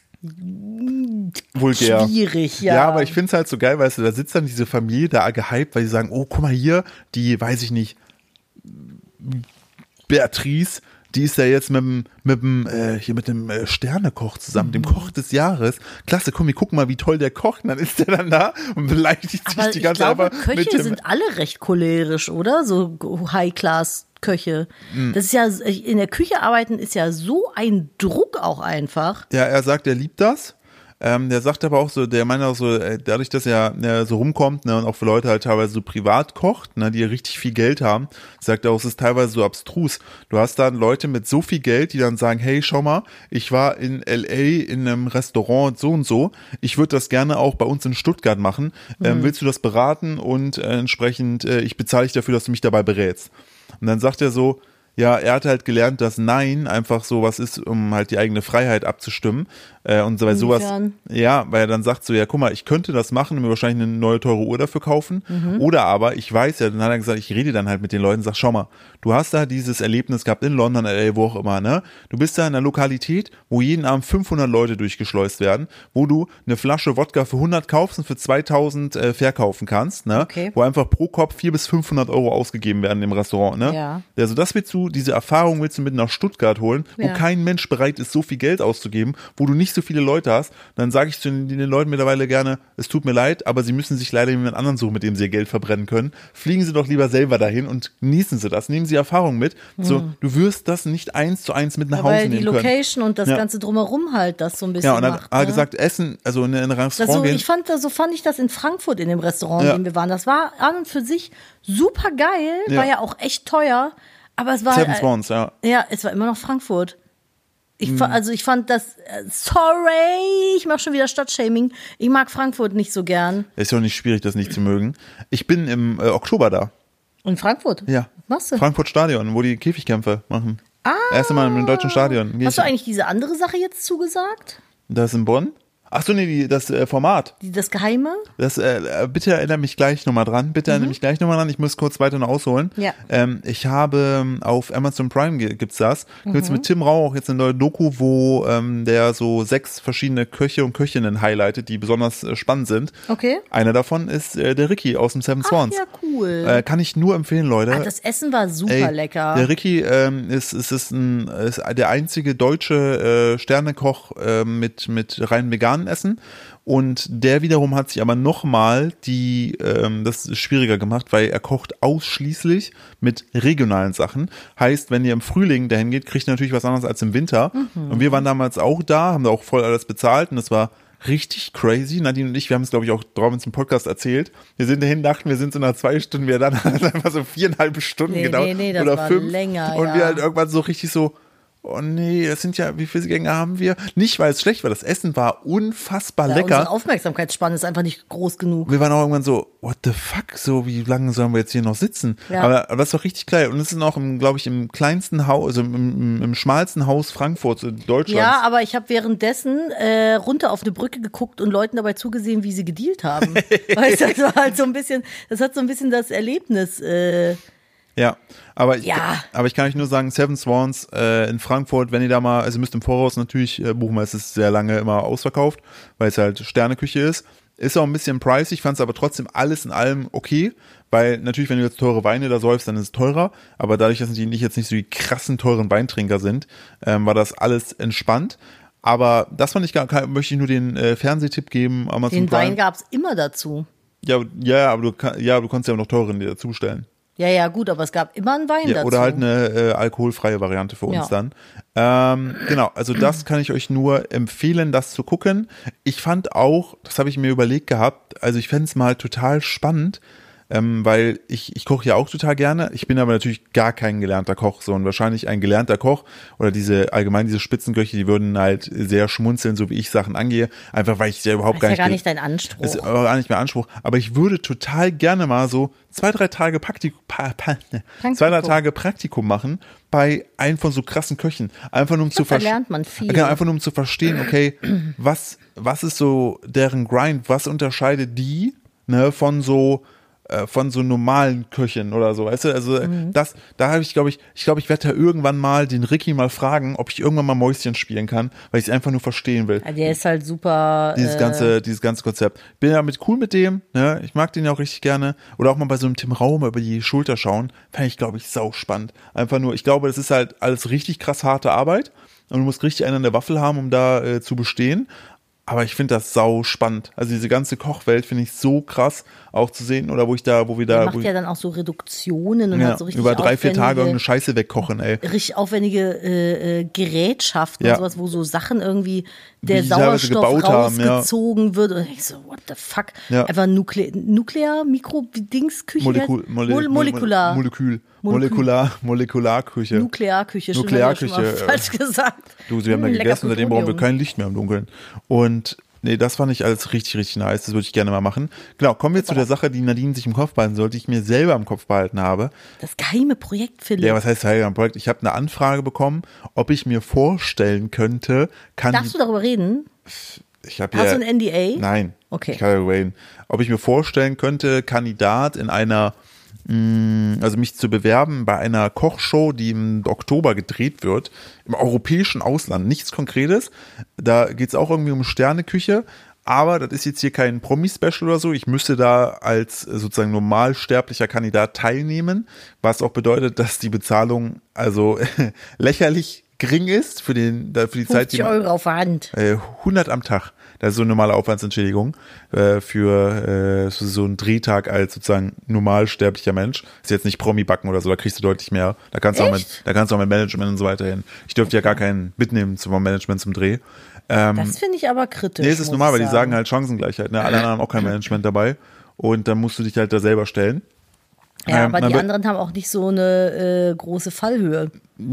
vulgär. Schwierig, ja. Ja, aber ich finde es halt so geil, weißt du, da sitzt dann diese Familie da gehypt, weil sie sagen, oh, guck mal hier, die, weiß ich nicht, Beatrice, die ist ja jetzt mit dem, mit dem, äh, hier mit dem äh, Sternekoch zusammen, mhm. dem Koch des Jahres. Klasse, komm, wir gucken mal, wie toll der kocht. Und dann ist der dann da und beleidigt sich Aber die ganze Zeit. Aber Köche Köche mit dem, sind alle recht cholerisch, oder? So High-Class Köche. Mhm. Das ist ja, in der Küche arbeiten ist ja so ein Druck auch einfach. Ja, er sagt, er liebt das. Ähm, der sagt aber auch so, der meint auch so, dadurch, dass er ne, so rumkommt ne, und auch für Leute halt teilweise so privat kocht, ne, die ja richtig viel Geld haben, sagt er auch, es ist teilweise so abstrus. Du hast dann Leute mit so viel Geld, die dann sagen, hey, schau mal, ich war in L A in einem Restaurant so und so, ich würde das gerne auch bei uns in Stuttgart machen. Ähm, mhm. Willst du das beraten und äh, entsprechend, äh, ich bezahle dich dafür, dass du mich dabei berätst. Und dann sagt er so, ja, er hat halt gelernt, dass Nein einfach so was ist, um halt die eigene Freiheit abzustimmen. Äh, und so, weil sowas, ja, weil er dann sagt so, ja, guck mal, ich könnte das machen und mir wahrscheinlich eine neue teure Uhr dafür kaufen. Mhm. Oder aber, ich weiß ja, dann hat er gesagt, ich rede dann halt mit den Leuten und sag, schau mal, du hast da dieses Erlebnis gehabt in London, L A, wo auch immer, ne? Du bist da in einer Lokalität, wo jeden Abend fünfhundert Leute durchgeschleust werden, wo du eine Flasche Wodka für hundert kaufst und für zweitausend äh, verkaufen kannst, ne? Okay. Wo einfach pro Kopf vierhundert bis fünfhundert Euro ausgegeben werden im Restaurant, ne? Ja. Also das willst du, diese Erfahrung willst du mit nach Stuttgart holen, wo ja. kein Mensch bereit ist, so viel Geld auszugeben, wo du nicht so viele Leute hast. Dann sage ich zu den, den Leuten mittlerweile gerne, es tut mir leid, aber sie müssen sich leider jemand anderen suchen, mit dem sie ihr Geld verbrennen können. Fliegen sie doch lieber selber dahin und genießen sie das. Nehmen sie Erfahrung mit. Hm. So, du wirst das nicht eins zu eins mit nach ja, Hause weil nehmen die können. Location und das ja. Ganze drumherum halt das so ein bisschen Ja, und dann macht, hat er ne? gesagt, Essen, also in ein Restaurant also, gehen. ich fand, so fand ich das in Frankfurt in dem Restaurant, ja. in dem wir waren. Das war an und für sich super geil, ja. war ja auch echt teuer. Aber es war Seven Swans, ja. Ja, es war immer noch Frankfurt. Ich hm. Also ich fand das, sorry, ich mache schon wieder Stadtshaming. Ich mag Frankfurt nicht so gern. Ist ja auch nicht schwierig, das nicht zu mögen. Ich bin im äh, Oktober da. In Frankfurt? Ja. Was du? Frankfurt Stadion, wo die Käfigkämpfe machen. Ah. Erste Mal im deutschen Stadion. Hast du eigentlich diese andere Sache jetzt zugesagt? Das ist in Bonn? Ach so, nee, die, das äh, Format. Die, das Geheime? Das, äh, bitte erinnere mich gleich nochmal dran. Bitte mhm. erinnere mich gleich nochmal dran. Ich muss kurz weiter noch ausholen. Ja. Ähm, ich habe auf Amazon Prime gibt's das. Mhm. Gibt's mit Tim Rau auch jetzt eine neue Doku, wo ähm, der so sechs verschiedene Köche und Köchinnen highlightet, die besonders äh, spannend sind. Okay. Einer davon ist äh, der Ricky aus dem Seven Swans. Ach, ja, cool. Äh, kann ich nur empfehlen, Leute. Ah, das Essen war super Ey, lecker. Der Ricky ähm, ist, ist, ist, ein, ist der einzige deutsche äh, Sternekoch äh, mit, mit rein veganen Essen. Und der wiederum hat sich aber nochmal die, ähm, das ist schwieriger gemacht, weil er kocht ausschließlich mit regionalen Sachen. Heißt, wenn ihr im Frühling dahin geht, kriegt ihr natürlich was anderes als im Winter. Mhm. Und wir waren damals auch da, haben da auch voll alles bezahlt und das war richtig crazy. Nadine und ich, wir haben es, glaube ich, auch drauf im Podcast erzählt. Wir sind dahin, dachten, wir sind so nach zwei Stunden wieder da, dann einfach so viereinhalb Stunden nee, gedauert. Nee, nee, das oder war fünf. länger, Und ja. wir halt irgendwann so richtig so, oh nee, das sind ja, wie viele Gänge haben wir? Nicht, weil es schlecht war, das Essen war unfassbar ja, lecker. Unsere Aufmerksamkeitsspanne ist einfach nicht groß genug. Wir waren auch irgendwann so, what the fuck, so wie lange sollen wir jetzt hier noch sitzen? Ja. Aber, aber das war richtig geil. Und es ist auch, glaube ich, im kleinsten Haus, also im, im, im schmalsten Haus Frankfurts in Deutschland. Ja, aber ich habe währenddessen äh, runter auf eine Brücke geguckt und Leuten dabei zugesehen, wie sie gedealt haben. Weißt du, das war halt so ein bisschen, das hat so ein bisschen das Erlebnis äh, Ja, aber ich, ja. aber ich kann euch nur sagen, Seven Swans äh, in Frankfurt, wenn ihr da mal, also ihr müsst im Voraus natürlich äh, buchen, weil es ist sehr lange immer ausverkauft, weil es halt Sterneküche ist. Ist auch ein bisschen pricey, ich fand es aber trotzdem alles in allem okay, weil natürlich, wenn du jetzt teure Weine da säufst, dann ist es teurer, aber dadurch, dass die nicht jetzt nicht so die krassen teuren Weintrinker sind, ähm, war das alles entspannt. Aber das fand ich gar kein, möchte ich nur den äh, Fernsehtipp geben. Amazon Den Prime. Wein gab's immer dazu. Ja, ja, aber du, ja, du konntest ja auch noch teuren dir dazu bestellen. Ja, ja, gut, aber es gab immer einen Wein Ja, dazu. oder halt eine äh, alkoholfreie Variante für uns Ja. dann. Ähm, genau, also das kann ich euch nur empfehlen, das zu gucken. Ich fand auch, das habe ich mir überlegt gehabt, also ich fände es mal total spannend, ähm, weil ich, ich koche ja auch total gerne. Ich bin aber natürlich gar kein gelernter Koch, so und wahrscheinlich ein gelernter Koch oder diese allgemein diese Spitzenköche, die würden halt sehr schmunzeln, so wie ich Sachen angehe, einfach weil ich ja überhaupt das ist gar ja nicht. gar nicht dein Anspruch. Ist aber gar nicht mehr Anspruch. Aber ich würde total gerne mal so zwei, drei Tage Praktikum, pa, pa, ne, zwei, drei Tage Praktikum machen bei einem von so krassen Köchen. Einfach nur um ich zu glaub, da verstehen. lernt man viel. Genau, einfach nur um zu verstehen, okay, was, was ist so deren Grind? Was unterscheidet die, ne, von so äh, von so normalen Köchen oder so, weißt du, also mhm. das, da habe ich, glaube ich, ich glaube, ich werde ja irgendwann mal den Ricky mal fragen, ob ich irgendwann mal Mäuschen spielen kann, weil ich es einfach nur verstehen will. Ja, der ist halt super. Dieses äh, ganze, dieses ganze Konzept. Bin ja mit cool mit dem, ne, ich mag den ja auch richtig gerne. Oder auch mal bei so einem Tim Raum über die Schulter schauen, fände ich, glaube ich, sau spannend. Einfach nur, ich glaube, das ist halt alles richtig krass harte Arbeit und du musst richtig einen an der Waffel haben, um da äh, zu bestehen. Aber ich finde das sau spannend. Also diese ganze Kochwelt finde ich so krass auch zu sehen. Oder wo ich da, wo wir da. Der macht wo ich, ja dann auch so Reduktionen und ja, hat so richtig über drei, vier Tage aufwendige- irgendeine Scheiße wegkochen, ey. richtig aufwendige äh, äh, Gerätschaften Ja. und sowas, wo so Sachen irgendwie der Wie die teilweise Sauerstoff gebaut haben, ja. rausgezogen wird. Und ich so, what the fuck? Ja. Einfach Nukle Nuklear, Mikro, Dings, Küche. Molekul, Mole, Mol molekular. Molekül. Molekular, Molekularküche. Nuklearküche, stimmt, Nuklearküche, hab ich schon mal äh, falsch gesagt. Du, wir haben ja Hm, lecker gegessen, seitdem brauchen wir Plutonium. kein Licht mehr im Dunkeln. Und nee, das fand ich alles richtig, richtig nice. Das würde ich gerne mal machen. Genau, kommen wir zu der Sache, die Nadine sich im Kopf behalten sollte, die ich mir selber im Kopf behalten habe. Das geheime Projekt, Philipp. Ja, was heißt Heiliger Projekt? Ich habe eine Anfrage bekommen, ob ich mir vorstellen könnte, kann Darfst du darüber reden? ich habe Hast ja, du ein N D A? Nein. Okay. Ich kann darüber reden. Ob ich mir vorstellen könnte, Kandidat in einer, mh, also mich zu bewerben bei einer Kochshow, die im Oktober gedreht wird, im europäischen Ausland. Nichts Konkretes. Da geht's auch irgendwie um Sterneküche. Aber das ist jetzt hier kein Promi-Special oder so. Ich müsste da als äh, sozusagen normalsterblicher Kandidat teilnehmen, was auch bedeutet, dass die Bezahlung also lächerlich gering ist für den für die Zeit, die fünfzig man, Euro auf der Hand. äh, hundert am Tag. Das ist so eine normale Aufwandsentschädigung äh, für äh, so, so einen Drehtag als sozusagen normalsterblicher Mensch. Ist jetzt nicht Promi-Backen oder so, da kriegst du deutlich mehr. Da kannst du auch mit, Echt? da kannst du auch mit Management und so weiter hin. Ich dürfte ja gar keinen mitnehmen zum Management zum Dreh. Ähm, Das finde ich aber kritisch. nee, es ist muss normal, ich weil die sagen halt Chancengleichheit. Ne? Alle anderen haben auch kein Management dabei. Und dann musst du dich halt da selber stellen. Ja, Ähm, aber man die wird- anderen haben auch nicht so eine äh, große Fallhöhe,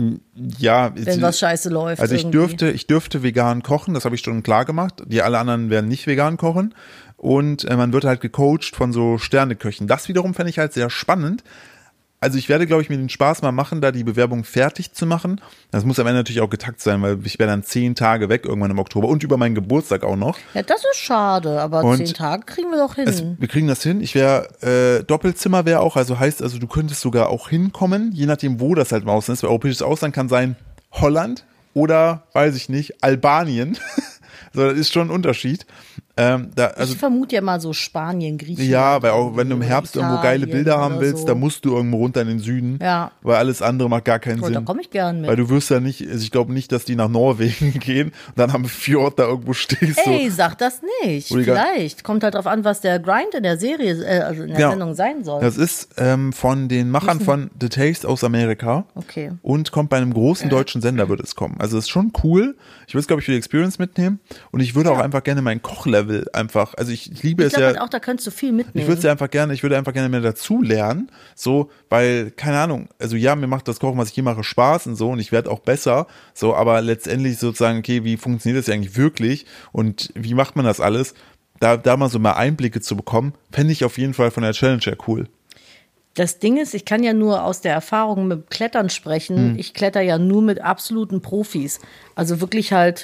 Ja, wenn sie- was scheiße läuft. Also ich irgendwie. dürfte, ich dürfte vegan kochen, das habe ich schon klar gemacht. Die alle anderen werden nicht vegan kochen. Und äh, man wird halt gecoacht von so Sterneköchen. Das wiederum fände ich halt sehr spannend. Also ich werde, glaube ich, mir den Spaß mal machen, da die Bewerbung fertig zu machen. Das muss am Ende natürlich auch getakt sein, weil ich werde dann zehn Tage weg irgendwann im Oktober und über meinen Geburtstag auch noch. Ja, das ist schade, aber Und zehn Tage kriegen wir doch hin. Es, wir kriegen das hin. Ich wäre, äh, Doppelzimmer wäre auch, also heißt, also du könntest sogar auch hinkommen, je nachdem, wo das halt im Ausland ist. Weil europäisches Ausland kann sein Holland oder, weiß ich nicht, Albanien. So, das ist schon ein Unterschied. Ähm, da, also, ich vermute ja mal so Spanien, Griechenland. ja, weil auch wenn du im Herbst irgendwo geile Italien Bilder haben oder willst, so. da musst du irgendwo runter in den Süden. Ja. Weil alles andere macht gar keinen Oh, da Sinn. komme ich gern mit. Weil du wirst ja nicht, also ich glaube nicht, dass die nach Norwegen gehen und dann am Fjord da irgendwo stehst. Ey, so. sag das nicht. Wo die gar- Vielleicht. Kommt halt drauf an, was der Grind in der Serie, äh, also in der Ja. Sendung sein soll. Das ist ähm, von den Machern von The Taste aus Amerika. Okay. Und kommt bei einem großen deutschen Sender, wird es kommen. Also es ist schon cool. Ich würde es, glaube ich, für die Experience mitnehmen. Und ich würde auch einfach gerne mein Kochlevel einfach, also ich, ich liebe Ich es glaube ja. halt auch, da könntest du viel mitnehmen. Ich würde es ja einfach gerne, ich würde einfach gerne mehr dazu lernen, so, weil, keine Ahnung, also ja, mir macht das Kochen, was ich hier mache, Spaß und so und ich werde auch besser, so, aber letztendlich sozusagen, okay, wie funktioniert das ja eigentlich wirklich und wie macht man das alles? Da, da mal so mal Einblicke zu bekommen, fände ich auf jeden Fall von der Challenge her cool. Das Ding ist, ich kann ja nur aus der Erfahrung mit Klettern sprechen. Hm. Ich kletter ja nur mit absoluten Profis. Also wirklich halt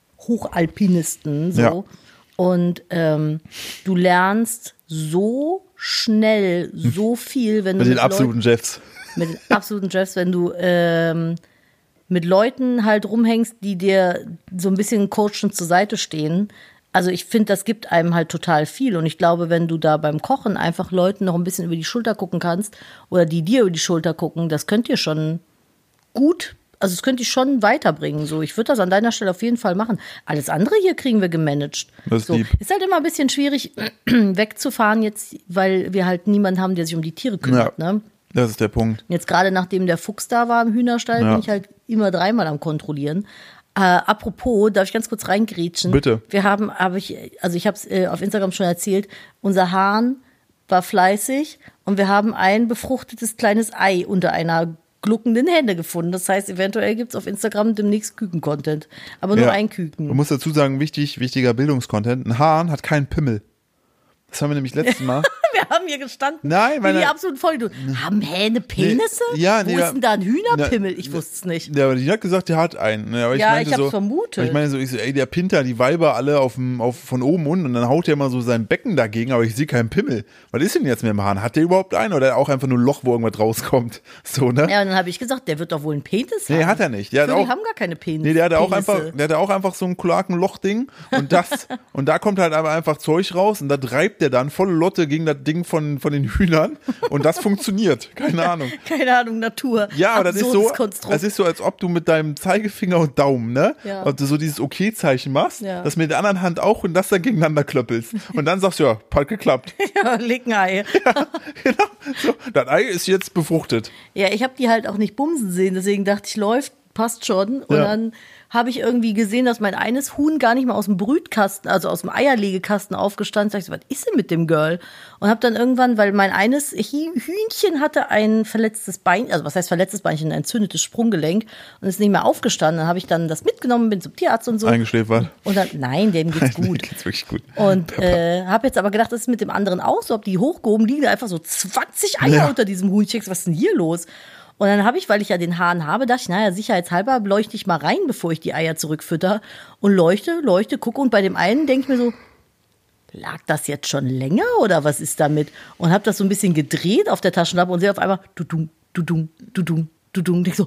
Hochalpinisten, so. Ja. Und ähm, du lernst so schnell so viel, wenn du Mit den mit absoluten Chefs. mit den absoluten Chefs, wenn du ähm, mit Leuten halt rumhängst, die dir so ein bisschen coachend zur Seite stehen. Also ich finde, das gibt einem halt total viel. Und ich glaube, wenn du da beim Kochen einfach Leuten noch ein bisschen über die Schulter gucken kannst oder die dir über die Schulter gucken, das könnt ihr schon gut, also es könnte ich schon weiterbringen. So, ich würde das an deiner Stelle auf jeden Fall machen. Alles andere hier kriegen wir gemanagt. Das ist so. lieb. Ist halt immer ein bisschen schwierig wegzufahren jetzt, weil wir halt niemanden haben, der sich um die Tiere kümmert. Ja. Ne? Das ist der Punkt. Jetzt gerade nachdem der Fuchs da war im Hühnerstall, Ja. bin ich halt immer dreimal am Kontrollieren. Äh, apropos, darf ich ganz kurz reingrätschen? Bitte. Wir haben, habe ich, also ich habe es äh, auf Instagram schon erzählt, unser Hahn war fleißig und wir haben ein befruchtetes kleines Ei unter einer gluckenden Henne gefunden. Das heißt, eventuell gibt es auf Instagram demnächst Küken-Content. Aber nur Ja. ein Man Küken. muss dazu sagen, wichtig, wichtiger Bildungskontent. Ein Hahn hat keinen Pimmel. Das haben wir nämlich letztes Mal. Wir haben hier gestanden. Nein, meine, wie die absoluten Vollidioten. Haben Hähne Penisse? Nee, ja, nee, Wo ist denn da ein Hühnerpimmel? Na, ich wusste es nicht. Ja, aber die hat gesagt, der hat einen. Ne? Aber ich ja, meinte ich hab's so, vermutet. Ich meine so, ich so, ey, der Pinter, die Weiber alle auf dem, auf, von oben unten und dann haut der mal so sein Becken dagegen, aber ich sehe keinen Pimmel. Was ist denn jetzt mit dem Hahn? Hat der überhaupt einen oder auch einfach nur ein Loch, wo irgendwas rauskommt? So, ne? Ja, und dann habe ich gesagt, der wird doch wohl einen Penis haben. Nee, hat er nicht. Der hat Vögel auch, haben gar keine Penis. Nee, der hatte auch Penisse. einfach, der hatte auch einfach so ein Kloakenloch-Ding und das, und da kommt halt aber einfach Zeug raus und da treibt der dann volle Lotte gegen das Ding von, von den Hühnern und das funktioniert. Keine Ahnung. Keine Ahnung, Natur. Ja, aber das ist Absurdes so, Konstrukt. das ist so, als ob du mit deinem Zeigefinger und Daumen, ne? Ja. Und du so dieses Okay-Zeichen machst, Ja. das mit der anderen Hand auch und das dann gegeneinander klöppelst. Und dann sagst du, ja, hat geklappt. Ja, leg ein Ei. Ja, genau. So, das Ei ist jetzt befruchtet. Ja, ich habe die halt auch nicht bumsen sehen, deswegen dachte ich, läuft, passt schon. Und Ja. dann habe ich irgendwie gesehen, dass mein eines Huhn gar nicht mal aus dem Brütkasten, also aus dem Eierlegekasten aufgestanden ist. Sag ich so, was ist denn mit dem Girl? Und habe dann irgendwann, weil mein eines Hühnchen hatte ein verletztes Bein, also was heißt verletztes Beinchen, ein entzündetes Sprunggelenk und ist nicht mehr aufgestanden. Dann habe ich dann das mitgenommen, bin zum Tierarzt und so. Eingeschläfert. Und dann, nein, dem geht's Nein, gut. dem geht's wirklich gut. Und äh, habe jetzt aber gedacht, das ist mit dem anderen auch so, ob die hochgehoben liegen, da einfach so zwanzig Eier Ja. unter diesem Huhnchen. Was ist denn hier los? Und dann habe ich, weil ich ja den Hahn habe, dachte ich, naja, sicherheitshalber leuchte ich mal rein, bevor ich die Eier zurückfütter. Und leuchte, leuchte, gucke. Und bei dem einen denke ich mir so, lag das jetzt schon länger oder was ist damit? Und habe das so ein bisschen gedreht auf der Taschenlampe und sehe auf einmal, du dum, du dum, du dum, du dum. Und ich so,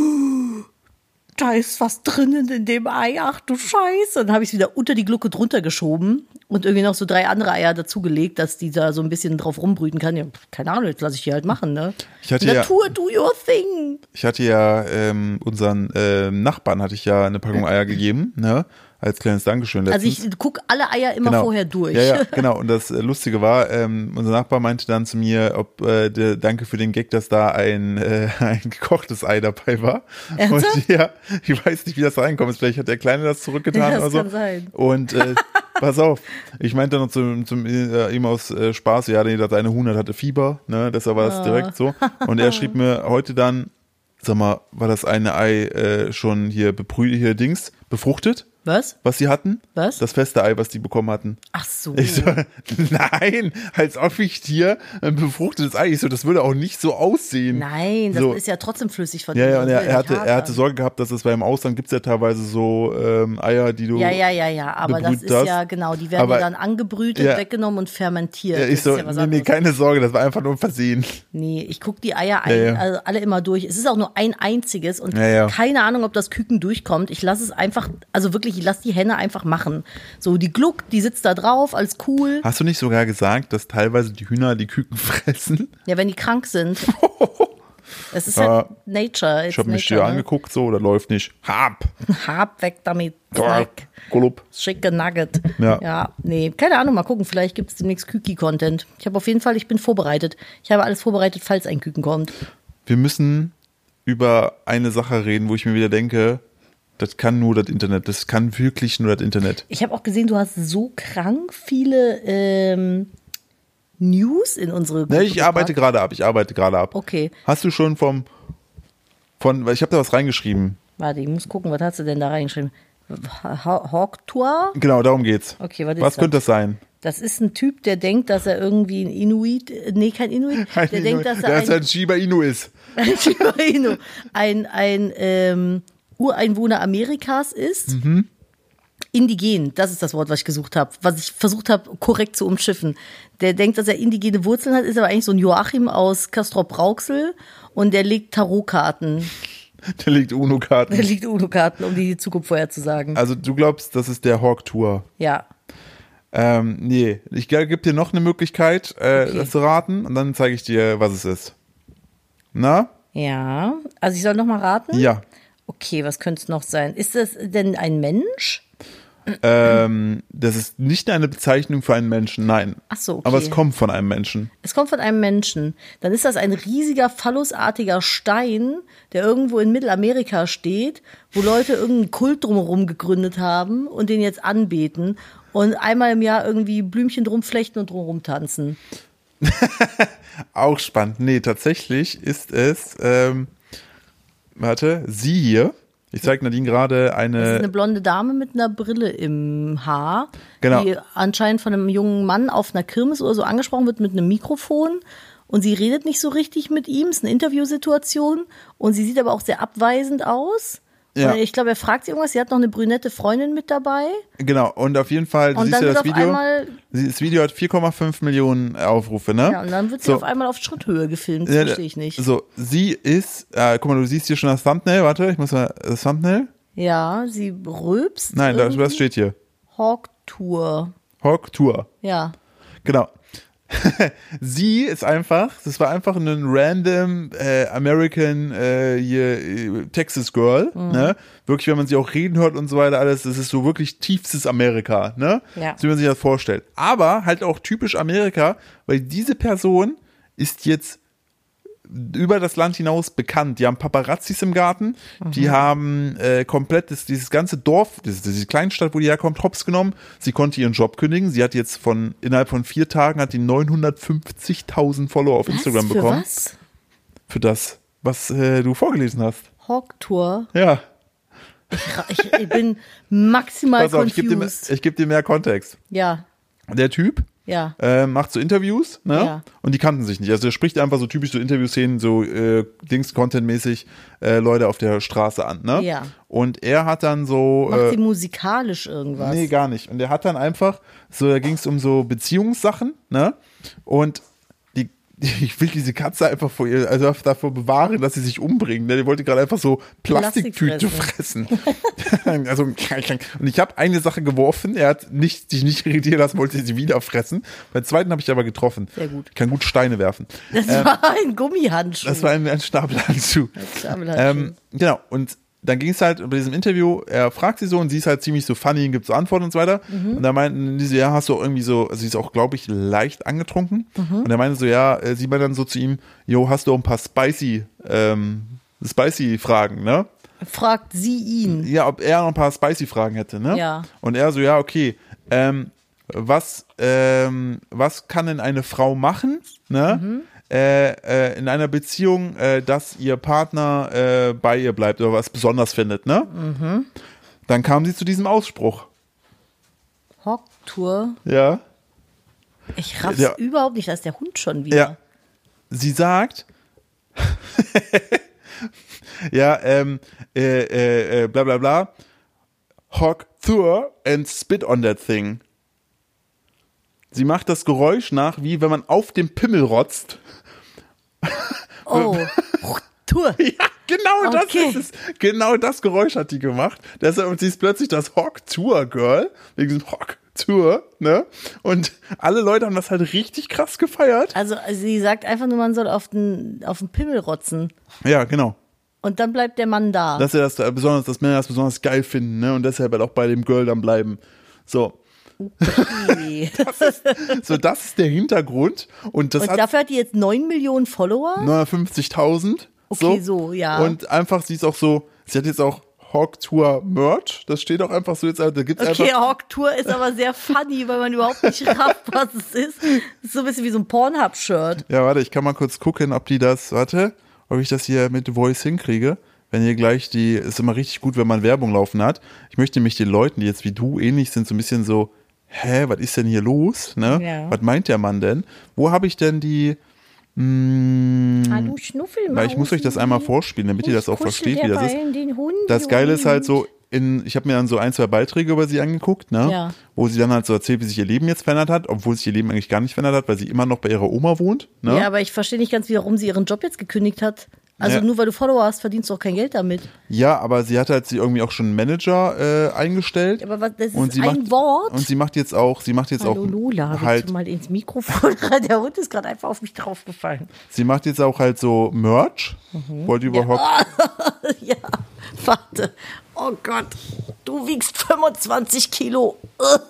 da ist was drinnen in dem Ei, ach du Scheiße. Und dann habe ich es wieder unter die Glucke drunter geschoben und irgendwie noch so drei andere Eier dazugelegt, dass die da so ein bisschen drauf rumbrüten kann. Ja, keine Ahnung, jetzt lasse ich die halt machen, ne? Ich hatte ja- Natur, do your thing. Ich hatte ja ähm, unseren äh, Nachbarn hatte ich ja eine Packung Eier gegeben, ne? Als kleines Dankeschön letztens. Also ich gucke alle Eier immer Genau. vorher durch. Ja, ja, genau. Und das äh, Lustige war, ähm, unser Nachbar meinte dann zu mir, ob äh, der, danke für den Gag, dass da ein, äh, ein gekochtes Ei dabei war. Ernsthaft? Und ja, ich weiß nicht, wie das reinkommt. Vielleicht hat der Kleine das zurückgetan Ja, das oder so. kann sein. Und äh, pass auf, ich meinte dann noch zum, zum äh, ihm aus äh, Spaß, ja, nee, das eine Huhn das hatte Fieber, ne? Deshalb war das Ah. direkt so. Und er schrieb mir heute dann, sag mal, war das eine Ei äh, schon hier beprü hier Dings befruchtet? Was? Was sie hatten? Was? Das feste Ei, was die bekommen hatten. Ach so. Ich so, nein, als ob ich dir ein befruchtetes Ei, ich so, das würde auch nicht so aussehen. Nein, das so. ist ja trotzdem flüssig von Ja, innen, ja, und das er, will er, ja hatte, nicht hart er hatte sein. Sorge gehabt, dass es, weil im Ausland gibt es ja teilweise so ähm, Eier, die du. Ja, ja, ja, ja, aber das bebrüht ist hast. ja genau, die werden Aber- ja dann angebrütet, Ja. weggenommen und fermentiert. Ja, Das ich so, ist ja was nee, nee, anderes. keine Sorge, das war einfach nur ein Versehen. Nee, ich gucke die Eier ein, Ja, ja. Also alle immer durch. Es ist auch nur ein einziges und Ja, ja. keine Ahnung, ob das Küken durchkommt. Ich lasse es einfach, also wirklich, ich lasse die Henne einfach machen. So, die Gluck, die sitzt da drauf, alles cool. Hast du nicht sogar gesagt, dass teilweise die Hühner die Küken fressen? Ja, wenn die krank sind. Es ist Ja. halt Nature. It's Ich habe mich nature, dir ne? angeguckt, so, oder läuft nicht. Hab! Hab weg damit. Snack. Gulup. Schicke Nugget. Ja. ja, nee, keine Ahnung, mal gucken, vielleicht gibt es demnächst Küki-Content. Ich habe auf jeden Fall, ich bin vorbereitet. Ich habe alles vorbereitet, falls ein Küken kommt. Wir müssen über eine Sache reden, wo ich mir wieder denke, das kann nur das Internet. Das kann wirklich nur das Internet. Ich habe auch gesehen, du hast so krank viele ähm, News in unsere Gruppe Ne, ich arbeite gepackt. gerade ab. Ich arbeite gerade ab. Okay, Hast du schon vom, von, weil ich habe da was reingeschrieben. warte, ich muss gucken, was hast du denn da reingeschrieben? Ha- Hawk Tour? Genau, darum geht's. Okay, was ist Was das? könnte das sein? Das ist ein Typ, der denkt, dass er irgendwie ein Inuit, äh, nee, kein Inuit, der Ein denkt, dass er dass er ein, ein Shiba Inu ist. ein Shiba Inu, ein, ein ähm, Ureinwohner Amerikas ist. Mhm. Indigen, das ist das Wort, was ich gesucht habe, was ich versucht habe, korrekt zu umschiffen. Der denkt, dass er indigene Wurzeln hat, ist aber eigentlich so ein Joachim aus Castrop-Rauxel und der legt Tarotkarten. Der legt Der UNO-Karten. legt Uno-Karten, um die Zukunft vorherzusagen. Also du glaubst, das ist der Hawk Tour. Ja. Ähm, nee, ich gebe dir noch eine Möglichkeit, äh, Okay. das zu raten und dann zeige ich dir, was es ist. Na? Ja. Also ich soll noch mal raten? Ja. Okay, was könnte es noch sein? Ist das denn ein Mensch? Ähm, das ist nicht eine Bezeichnung für einen Menschen, nein. Ach so, okay. Aber es kommt von einem Menschen. Es kommt von einem Menschen. Dann ist das ein riesiger, phallusartiger Stein, der irgendwo in Mittelamerika steht, wo Leute irgendeinen Kult drumherum gegründet haben und den jetzt anbeten und einmal im Jahr irgendwie Blümchen drum flechten und drumherum tanzen. Auch spannend. Nee, tatsächlich ist es, ähm, warte, sie hier. Ich zeige Nadine gerade eine... Das ist eine blonde Dame mit einer Brille im Haar, Genau. die anscheinend von einem jungen Mann auf einer Kirmes oder so angesprochen wird mit einem Mikrofon. Und sie redet nicht so richtig mit ihm, es ist eine Interviewsituation. Und sie sieht aber auch sehr abweisend aus. Ja. Und ich glaube, er fragt sie irgendwas. Sie hat noch eine brünette Freundin mit dabei. Genau, und auf jeden Fall, du Und siehst dann ja wird das auf Video. einmal- Das Video hat vier Komma fünf Millionen Aufrufe, ne? Ja, und dann wird sie So. auf einmal auf Schritthöhe gefilmt. Das Ja, verstehe ich nicht. So, sie ist, äh, guck mal, du siehst hier schon das Thumbnail, warte, ich muss mal, das Thumbnail? Ja, sie rülpst. Nein, das, irgendwie. was steht hier? Hawk Tour. Hawk Tour. Ja. Genau. Sie ist einfach, das war einfach ein random äh, American äh, hier, äh, Texas Girl, Mhm. ne? Wirklich, wenn man sie auch reden hört und so weiter, alles, das ist so wirklich tiefstes Amerika, ne? Ja. So wie man sich das vorstellt. Aber halt auch typisch Amerika, weil diese Person ist jetzt über das Land hinaus bekannt. Die haben Paparazzis im Garten, die haben äh, komplett das, dieses ganze Dorf, diese, diese Kleinstadt, wo die herkommt, hops genommen. Sie konnte ihren Job kündigen. Sie hat jetzt von innerhalb von vier Tagen hat die neunhundertfünfzigtausend Follower auf Was? Instagram Für bekommen. was? Für das, was äh, du vorgelesen hast. Hawk Tour. Ja, Ich, ich bin maximal pass auf, ich gebe dir, confused. ich geb dir mehr Kontext. Ja, Der Typ ja. äh, macht so Interviews, ne? Ja. Und die kannten sich nicht. Also er spricht einfach so typisch so Interviewszenen, so äh, Dings, Content-mäßig äh, Leute auf der Straße an, ne? Ja. Und er hat dann so Macht äh, sie musikalisch irgendwas? nee, gar nicht. Und er hat dann einfach, so, da ging es um so Beziehungssachen, ne? Und die, die, ich will diese Katze einfach vor ihr, also davor bewahren, dass sie sich umbringt. Ne? Die wollte gerade einfach so Plastiktüte fressen. also, und ich habe eine Sache geworfen, er hat nicht, sich nicht irritiert lassen, wollte sie wieder fressen. Beim zweiten habe ich aber getroffen. Sehr gut. Ich kann gut Steine werfen. Das war ein Gummihandschuh. Das war ein, ein Stapelhandschuh. Ein Stapelhandschuh. Ähm, genau, und dann ging es halt bei diesem Interview, er fragt sie so und sie ist halt ziemlich so funny und gibt so Antworten und so weiter. Mhm. Und da meinten die so, ja, hast du irgendwie so, also sie ist auch, glaube ich, leicht angetrunken. Mhm. Und er meinte so, ja, äh, sie meinte dann so zu ihm, jo, hast du auch ein paar spicy, ähm, spicy Fragen, ne? Fragt sie ihn. Ja, ob er noch ein paar spicy Fragen hätte, ne? Ja. Und er so, ja, okay, ähm, was, ähm, was kann denn eine Frau machen, ne? Mhm. Äh, äh, in einer Beziehung, äh, dass ihr Partner äh, bei ihr bleibt oder was besonders findet, ne? Mhm. Dann kam sie zu diesem Ausspruch. Hawk Tour. Ja. Ich raff's Ja. überhaupt nicht. Da ist der Hund schon wieder. Ja. Sie sagt, ja, ähm, äh, äh, äh, bla bla bla, Hawk Tour and spit on that thing. Sie macht das Geräusch nach, wie wenn man auf dem Pimmel rotzt. Oh. Tour. Ja, genau das Okay. ist es. Genau das Geräusch hat die gemacht. Deshalb, und sie ist plötzlich das Hawk Tour Girl. Wegen diesem Hawk Tour, ne? Und alle Leute haben das halt richtig krass gefeiert. Also sie sagt einfach nur, man soll auf den, auf den Pimmel rotzen. Ja, genau. Und dann bleibt der Mann da. Dass er das da besonders, dass Männer das besonders geil finden, ne? Und deshalb halt auch bei dem Girl dann bleiben. So. Okay. So, das ist der Hintergrund. Und das Und hat dafür hat die jetzt neun Millionen Follower? neunhundertfünfzigtausend. Okay, so, ja. Und einfach, sie ist auch so, sie hat jetzt auch Hawk Tour Merch. Das steht auch einfach so jetzt, da gibt's Okay, einfach. Hawk Tour ist aber sehr funny, weil man überhaupt nicht rafft, was es ist. Das ist so ein bisschen wie so ein Pornhub-Shirt. Ja, warte, ich kann mal kurz gucken, ob die das, warte, ob ich das hier mit Voice hinkriege. Wenn ihr gleich die, ist immer richtig gut, wenn man Werbung laufen hat. Ich möchte nämlich den Leuten, die jetzt wie du ähnlich sind, so ein bisschen so, hä, was ist denn hier los? Ne? Ja. Was meint der Mann denn? Wo habe ich denn die, mh, Hallo Schnuffelmaus. na, ich muss euch das einmal vorspielen, damit ihr das auch versteht, wie das ist. Das Geile ist halt so, in, ich habe mir dann so ein, zwei Beiträge über sie angeguckt, ne? Ja. Wo sie dann halt so erzählt, wie sich ihr Leben jetzt verändert hat, obwohl sich ihr Leben eigentlich gar nicht verändert hat, weil sie immer noch bei ihrer Oma wohnt. Ne? Ja, aber ich verstehe nicht ganz, warum sie ihren Job jetzt gekündigt hat. Also Ja. nur weil du Follower hast, verdienst du auch kein Geld damit. Ja, aber sie hat halt sie irgendwie auch schon einen Manager äh, eingestellt. Aber was, das ist und sie ein macht, Wort. Und sie macht jetzt auch, sie macht jetzt Hallo auch Lola, willst halt, du mal ins Mikrofon rein? Der Hund ist gerade einfach auf mich draufgefallen. sie macht jetzt auch halt so Merch. Mhm. Wollte überhaupt, Ja, warte. Oh Gott, du wiegst fünfundzwanzig Kilo.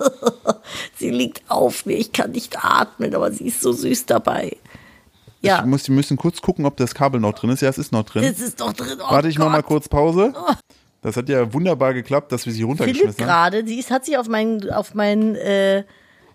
Sie liegt auf mir, ich kann nicht atmen, aber sie ist so süß dabei. Ja, ich muss, die müssen kurz gucken, ob das Kabel noch drin ist. Ja, es ist noch drin. das ist doch drin. Oh Warte, ich mach Gott. mal kurz Pause. Das hat ja wunderbar geklappt, dass wir sie Philipp runtergeschmissen haben. gerade, sie ist, hat sich auf meinen, auf meinen, äh,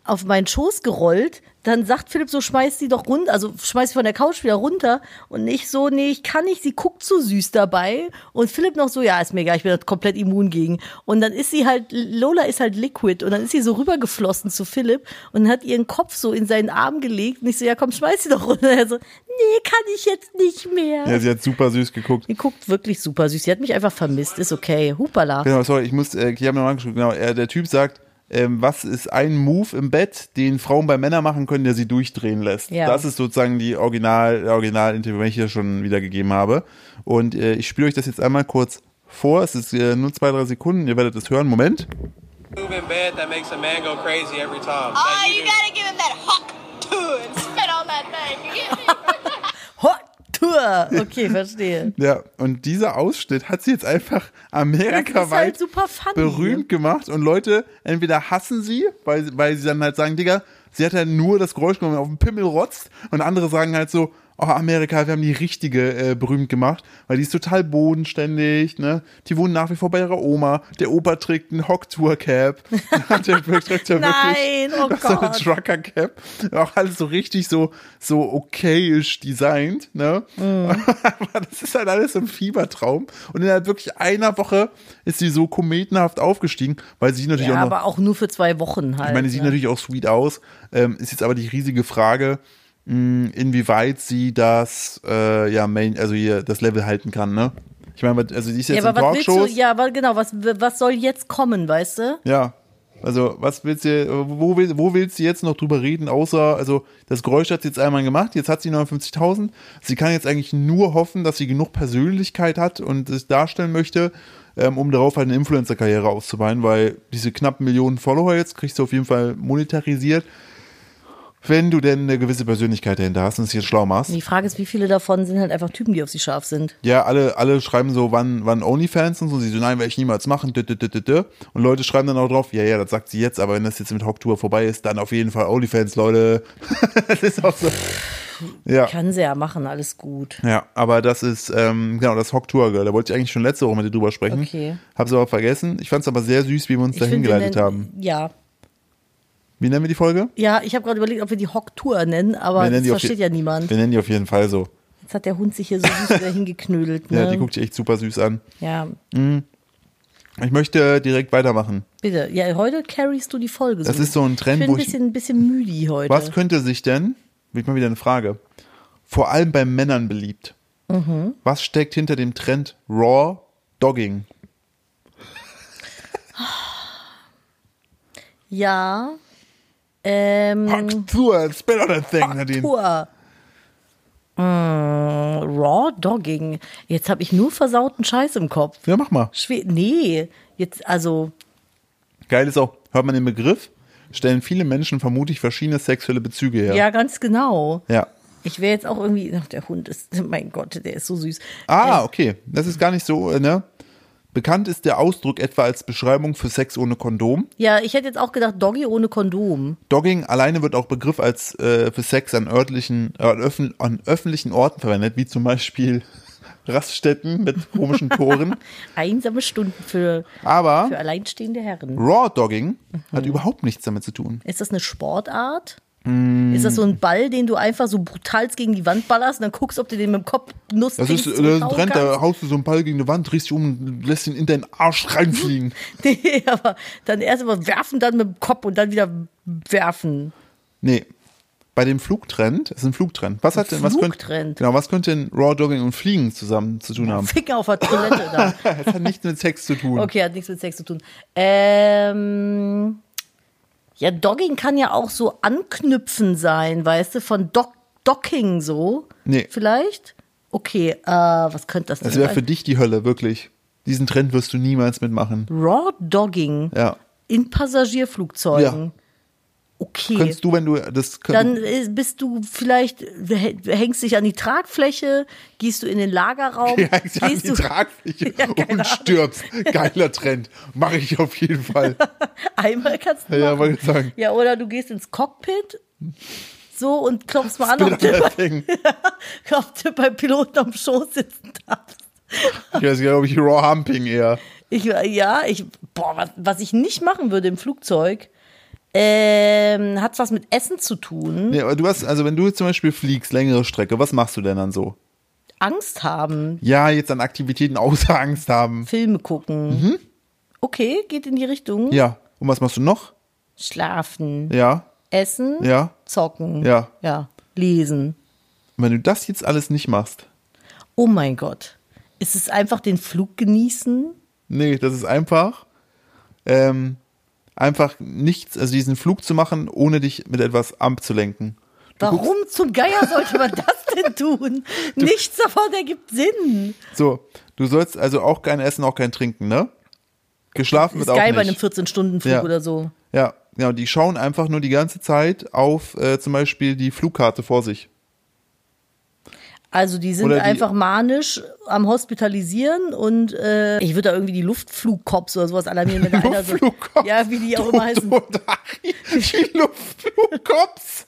auf meinen Schoß gerollt. Dann sagt Philipp so, schmeiß sie doch runter, also schmeiß sie von der Couch wieder runter. Und ich so, nee, ich kann nicht, sie guckt so süß dabei. Und Philipp noch so, ja, ist mir egal, ich bin da komplett immun gegen. Und dann ist sie halt, Lola ist halt liquid. Und dann ist sie so rübergeflossen zu Philipp und hat ihren Kopf so in seinen Arm gelegt. Und ich so, ja komm, schmeiß sie doch runter. Und er so, nee, kann ich jetzt nicht mehr. Ja, sie hat super süß geguckt. Die guckt wirklich super süß. Sie hat mich einfach vermisst, ist okay. Hupala. Genau, sorry, ich muss, äh, ich habe noch angeschaut, genau, äh, der Typ sagt, ähm, was ist ein Move im Bett, den Frauen bei Männern machen können, der sie durchdrehen lässt. Ja. Das ist sozusagen die Original, Original-Interview, wenn ich hier schon wiedergegeben habe. Und äh, ich spiele euch das jetzt einmal kurz vor. Es ist äh, nur zwei, drei Sekunden. Ihr werdet es hören. Moment. Move in bed that makes a man go crazy every time. Oh, Like, you can- gotta give him that hawk too and spit on that thing. You get me? Hot Tour. Okay, verstehe. Ja, und dieser Ausschnitt hat sie jetzt einfach Das ist amerikaweit halt super funny. berühmt gemacht. Und Leute, entweder hassen sie, weil, weil sie dann halt sagen, Digga, sie hat halt nur das Geräusch gemacht, auf den Pimmel rotzt. Und andere sagen halt so, oh, Amerika, wir haben die richtige äh, berühmt gemacht, weil die ist total bodenständig, ne? Die wohnen nach wie vor bei ihrer Oma. Der Opa trägt einen Hock-Tour-Cap. Der trägt ja Nein, wirklich oh das ist so eine Gott. Trucker-Cap. Auch alles so richtig so, so okayisch designt, ne? Aber das ist halt alles so ein Fiebertraum. Und innerhalb wirklich einer Woche ist sie so kometenhaft aufgestiegen, weil sie natürlich Ja, auch noch, aber auch nur für zwei Wochen halt. ich meine, sie sieht ne? natürlich auch sweet aus. Ähm, ist jetzt aber die riesige Frage, mh, inwieweit sie das, äh, ja, Main, also hier das Level halten kann, ne? Ich meine, also die ist jetzt Ja, in aber was willst du, Talkshows. ja, aber genau, was, was soll jetzt kommen, weißt du? Ja. Also, was willst du, wo, will, wo willst du jetzt noch drüber reden, außer, also, das Geräusch hat sie jetzt einmal gemacht, jetzt hat sie neunundfünfzigtausend. Sie kann jetzt eigentlich nur hoffen, dass sie genug Persönlichkeit hat und es darstellen möchte, ähm, um darauf halt eine Influencer-Karriere auszubauen, weil diese knappen Millionen Follower jetzt kriegst du auf jeden Fall monetarisiert, wenn du denn eine gewisse Persönlichkeit dahinter hast und es jetzt schlau machst. Die Frage ist, wie viele davon sind halt einfach Typen, die auf sie scharf sind. Ja, alle, alle schreiben so, wann, wann Onlyfans und so. Sie so, nein, werde ich niemals machen. Dü, dü, dü, dü, dü. Und Leute schreiben dann auch drauf, ja, ja, das sagt sie jetzt, aber wenn das jetzt mit Hocktour vorbei ist, dann auf jeden Fall Onlyfans, Leute. Das ist auch so. Ja. Kann sie ja machen, alles gut. Ja, aber das ist, ähm, genau, das Hocktour Girl. Da wollte ich eigentlich schon letzte Woche mit dir drüber sprechen. Okay. Hab's aber vergessen. Ich fand's aber sehr süß, wie wir uns da find, hingeleitet wir haben. nennen- Ja. Wie nennen wir die Folge? Ja, ich habe gerade überlegt, ob wir die Hocktour nennen, aber Wir nennen das die auf versteht je- ja niemand. Wir nennen die auf jeden Fall so. Jetzt hat der Hund sich hier so süß wieder hingeknödelt. Ne? Ja, die guckt sich echt super süß an. Ja, Ich möchte direkt weitermachen. bitte. Ja, heute carryst du die Folge. Das ist so ein Trend, ich bin wo ein ich- bisschen, ein bisschen müde heute. Was könnte sich denn, will ich mal wieder eine Frage, vor allem bei Männern beliebt? Mhm. Was steckt hinter dem Trend Raw Dogging? Ja. Ähm, Hocktour, spell on that thing, Nadine. Tour. Mm, Raw Dogging. Jetzt habe ich nur versauten Scheiß im Kopf. Ja, mach mal. Schwer. Nee, jetzt, also, Geil ist auch, hört man den Begriff, stellen viele Menschen vermutlich verschiedene sexuelle Bezüge her. ja, ganz genau. Ja. Ich wäre jetzt auch irgendwie, ach, der Hund ist, mein Gott, der ist so süß. Ah, okay. Das ist gar nicht so, äh, ne? Bekannt ist der Ausdruck etwa als Beschreibung für Sex ohne Kondom. Ja, ich hätte jetzt auch gedacht, Doggy ohne Kondom. Dogging alleine wird auch Begriff als äh, für Sex an örtlichen, äh, an, öffn, an öffentlichen Orten verwendet, wie zum Beispiel Raststätten mit komischen Toren. Einsame Stunden für, Aber für alleinstehende Herren. Raw Dogging hat überhaupt nichts damit zu tun. Ist das eine Sportart? Mm. Ist das so ein Ball, den du einfach so brutal gegen die Wand ballerst und dann guckst, ob du den mit dem Kopf nutzt? Das ist, das ist ein Trend, da haust du so einen Ball gegen die Wand, drehst dich um und lässt ihn in deinen Arsch reinfliegen. Nee, aber dann erst mal werfen, dann mit dem Kopf und dann wieder werfen. Nee. Bei dem Flugtrend, das ist ein Flugtrend. Was hat denn, was könnte, Flugtrend? genau, was könnte denn Raw Dogging und Fliegen zusammen zu tun haben? Ficker auf der Toilette da. Das hat nichts mit Sex zu tun. Okay, hat nichts mit Sex zu tun. Ähm, ja, Dogging kann ja auch so anknüpfen sein, weißt du, von Dock, Docking so. Nee. Vielleicht? Okay, äh, was könnte das denn Das wäre sein? für dich die Hölle, wirklich. Diesen Trend wirst du niemals mitmachen. Raw Dogging Ja. in Passagierflugzeugen. Ja. Okay. Könntest du, wenn du das Dann äh, bist du vielleicht, hä- hängst dich an die Tragfläche, gehst du in den Lagerraum, ja, ich an gehst die du Tragfläche Ja, keine und stirbst. Geiler Trend. Mache ich auf jeden Fall. einmal kannst du Ja, machen. wollte ich sagen. Ja, oder du gehst ins Cockpit so und klopfst mal an, Spit ob du, on that bei, thing. ob du beim Piloten am Schoß sitzen darfst. Ich weiß glaube ich Raw Humping eher. Ich, ja, ich, boah, was, was ich nicht machen würde im Flugzeug, Ähm, hat's was mit Essen zu tun? Nee, aber du hast, also wenn du zum Beispiel fliegst, längere Strecke, was machst du denn dann so? Angst haben, Ja, jetzt an Aktivitäten außer Angst haben. Filme gucken. Okay, geht in die Richtung. Ja. Und was machst du noch? Schlafen, Ja. essen, Ja. zocken, Ja. ja, lesen. Und wenn du das jetzt alles nicht machst, Oh mein Gott. Ist es einfach den Flug genießen? nee, das ist einfach, ähm, einfach nichts, also diesen Flug zu machen, ohne dich mit etwas abzulenken. Du Warum guckst- zum Geier sollte man das denn tun? Nichts davon ergibt Sinn. So, du sollst also auch kein Essen, auch kein Trinken, ne? Geschlafen Ist wird auch geil nicht. bei einem vierzehn-Stunden-Flug Ja. oder so. Ja, ja, die schauen einfach nur die ganze Zeit auf äh, zum Beispiel die Flugkarte vor sich. Also die sind Oder die- einfach manisch am Hospitalisieren und äh, ich würde da irgendwie die Luftflugcops oder sowas alarmieren, wenn da einer so. Luftflugcops. Ja, wie die auch immer heißen. Dodari, die Luftflugcops.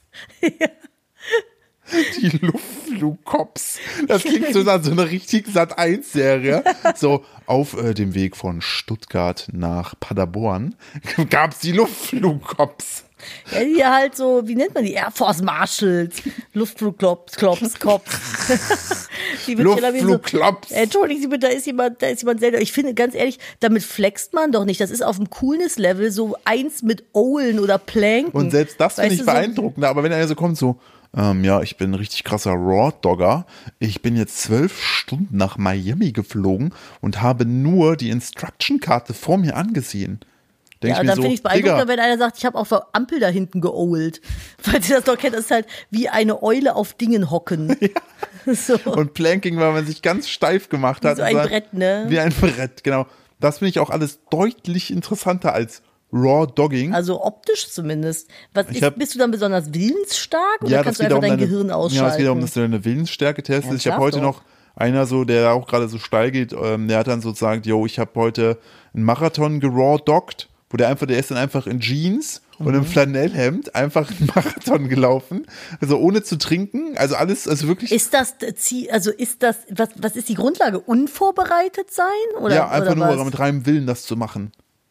Die Luftflugcops. Das klingt so nach so einer richtigen Sat eins Serie. So, auf äh, dem Weg von Stuttgart nach Paderborn gab's die Luftflugcops. Ja, die halt so, wie nennt man die? Air Force Marshals, Luftflugklops, Klops, Kops. Die wird alarmieren Luftflugklops. So, entschuldigen Sie bitte, da ist jemand, da ist jemand selber. Ich finde, ganz ehrlich, damit flext man doch nicht. Das ist auf dem Coolness-Level so eins mit Owlen oder Planken. Und selbst das finde Weißt ich du, so- beeindruckend. Aber wenn einer so kommt, so, ähm, ja, ich bin ein richtig krasser Raw-Dogger. Ich bin jetzt zwölf Stunden nach Miami geflogen und habe nur die Instruction-Karte vor mir angesehen. Denk Ja, und mir dann so, finde ich es beeindruckender, Digga, wenn einer sagt, ich habe auf der Ampel da hinten geowlt. Falls ihr das doch kennt, das ist halt wie eine Eule auf Dingen hocken. So. Und Planking, weil man sich ganz steif gemacht hat. so ein und sagt- Brett, ne? Wie ein Brett, genau. Das finde ich auch alles deutlich interessanter als Raw Dogging. Also optisch zumindest. Was Ich ist, hab- bist du dann besonders willensstark oder ja, kannst das du geht einfach um dein deine, Gehirn ausschalten? Ja, es geht darum, dass du deine Willensstärke testest. Ja, ich habe sag heute doch. noch einer so, der auch gerade so steil geht, ähm, der hat dann so gesagt, yo, ich habe heute einen Marathon geraw-doggt, wo der einfach, der ist dann einfach in Jeans und Mhm. im Flanellhemd einfach einen Marathon gelaufen. Also ohne zu trinken, also alles, also wirklich. Ist das Ziel, also ist das, was, was ist die Grundlage? Unvorbereitet sein? Oder, ja, einfach oder nur was? mit reinem Willen, das zu machen.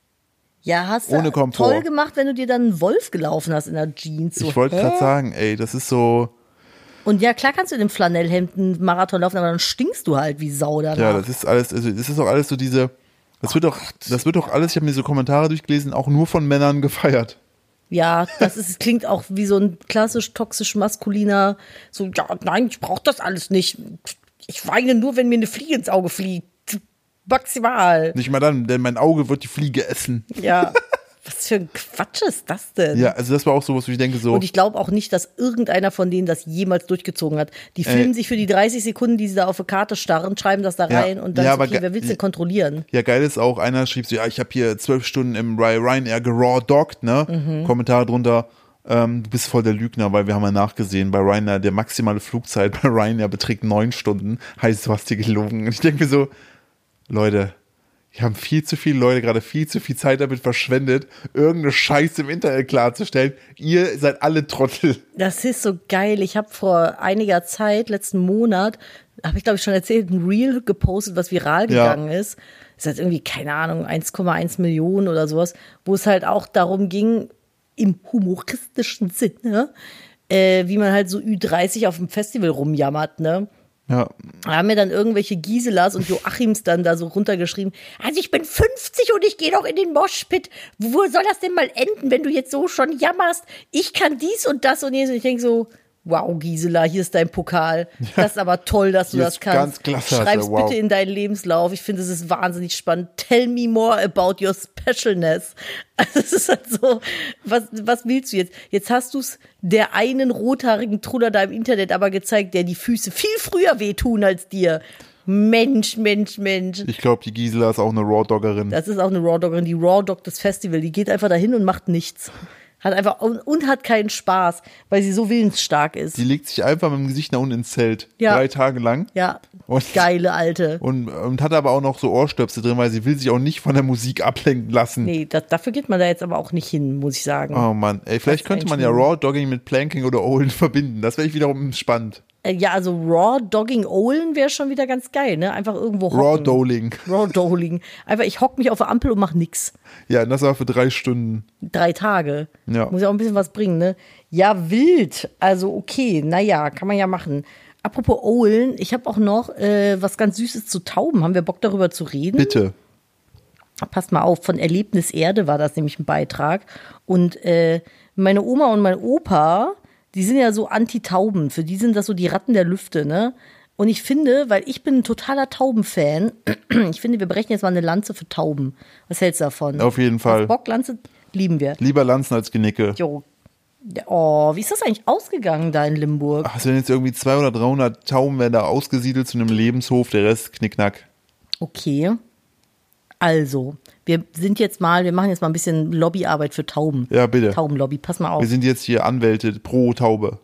Ja, hast ohne du Komfort. toll gemacht, wenn du dir dann einen Wolf gelaufen hast in der Jeans. So, Ich wollte hä? gerade sagen, ey, das ist so, Und ja, klar kannst du in dem Flanellhemd einen Marathon laufen, aber dann stinkst du halt wie Sau danach. ja, das ist alles, also das ist auch alles so diese, das wird doch, das wird doch alles, ich habe mir so Kommentare durchgelesen, auch nur von Männern gefeiert. Ja, das ist, klingt auch wie so ein klassisch toxisch maskuliner, so, ja, nein, ich brauche das alles nicht. Ich weine nur, wenn mir eine Fliege ins Auge fliegt. Maximal. Nicht mal dann, denn mein Auge wird die Fliege essen. Ja. Was für ein Quatsch ist das denn? Ja, also das war auch sowas, wo ich denke so, Und ich glaube auch nicht, dass irgendeiner von denen das jemals durchgezogen hat. Die filmen Ey. sich für die dreißig Sekunden, die sie da auf eine Karte starren, schreiben das da Ja. rein und dann Ja, ist aber okay, ge- wer will's denn kontrollieren? ja geil ist auch, einer schrieb so, ja, ich habe hier zwölf Stunden im Ry- Ryanair geraw-dogged, ne? Mhm. Kommentar drunter, ähm, du bist voll der Lügner, weil wir haben ja nachgesehen, bei Ryanair, der maximale Flugzeit bei Ryanair beträgt neun Stunden, heißt, du hast dir gelogen. Und ich denke mir so, Leute, hier haben viel zu viele Leute gerade viel zu viel Zeit damit verschwendet, irgendeine Scheiße im Internet klarzustellen. Ihr seid alle Trottel. Das ist so geil. Ich habe vor einiger Zeit, letzten Monat, habe ich glaube ich schon erzählt, ein Reel gepostet, was viral Ja. gegangen ist. Das hat irgendwie, keine Ahnung, eins Komma eins Millionen oder sowas, wo es halt auch darum ging, im humoristischen Sinne, äh, wie man halt so Ü dreißig auf dem Festival rumjammert, ne? Ja, Da haben mir dann irgendwelche Giselas und Joachims dann da so runtergeschrieben, also ich bin fünfzig und ich gehe doch in den Moshpit. Wo soll das denn mal enden, wenn du jetzt so schon jammerst? Ich kann dies und das und jenes. Und ich denke so, wow, Gisela, hier ist dein Pokal. Das ist aber toll, dass du Hier das ist kannst. ganz klasse, Schreib's wow. bitte in deinen Lebenslauf. Ich finde, es ist wahnsinnig spannend. Tell me more about your specialness. Also es ist halt so, was, was willst du jetzt? Jetzt hast du es der einen rothaarigen Truller da im Internet aber gezeigt, der die Füße viel früher wehtun als dir. Mensch, Mensch, Mensch. ich glaube, die Gisela ist auch eine Raw-Doggerin. Das ist auch eine Raw Doggerin, die Raw Dog des Festival. Die geht einfach dahin und macht nichts. Hat einfach und, und hat keinen Spaß, weil sie so willensstark ist. Die legt sich einfach mit dem Gesicht nach unten ins Zelt. Ja. Drei Tage lang. Ja, Und- geile Alte. Und, und hat aber auch noch so Ohrstöpsel drin, weil sie will sich auch nicht von der Musik ablenken lassen. Nee, das, dafür geht man da jetzt aber auch nicht hin, muss ich sagen. Oh Mann, ey, vielleicht Das ist könnte man ja eigentlich Raw Dogging mit Planking oder Owlen verbinden. Das wäre ich wiederum spannend. Äh, ja, also Raw Dogging Owlen wäre schon wieder ganz geil, ne? Einfach irgendwo hocken. Raw Doling. Raw Doling. Einfach, ich hock mich auf der Ampel und mach nix. Ja, das war für drei Stunden. Drei Tage. Ja. Muss ja auch ein bisschen was bringen, ne? Ja, wild. Also okay, naja, kann man ja machen. Apropos Owlen, ich habe auch noch äh, was ganz Süßes zu Tauben. Haben wir Bock, darüber zu reden? Bitte. Passt mal auf, von Erlebnis Erde war das nämlich ein Beitrag. Und äh, meine Oma und mein Opa, die sind ja so Anti-Tauben. Für die sind das so die Ratten der Lüfte, ne? Und ich finde, weil ich bin ein totaler Taubenfan, ich finde, wir brechen jetzt mal eine Lanze für Tauben. Was hältst du davon? Auf jeden Fall. Hast Bock, Lanze? Lieben wir. Lieber Lanzen als Genicke. Jo. Oh, wie ist das eigentlich ausgegangen da in Limburg? Ach, es werden jetzt irgendwie zweihundert oder dreihundert Tauben werden da ausgesiedelt zu einem Lebenshof, der Rest knickknack. Okay. Also, wir sind jetzt mal, wir machen jetzt mal ein bisschen Lobbyarbeit für Tauben. Ja, bitte. Taubenlobby, pass mal auf. Wir sind jetzt hier Anwälte pro Taube.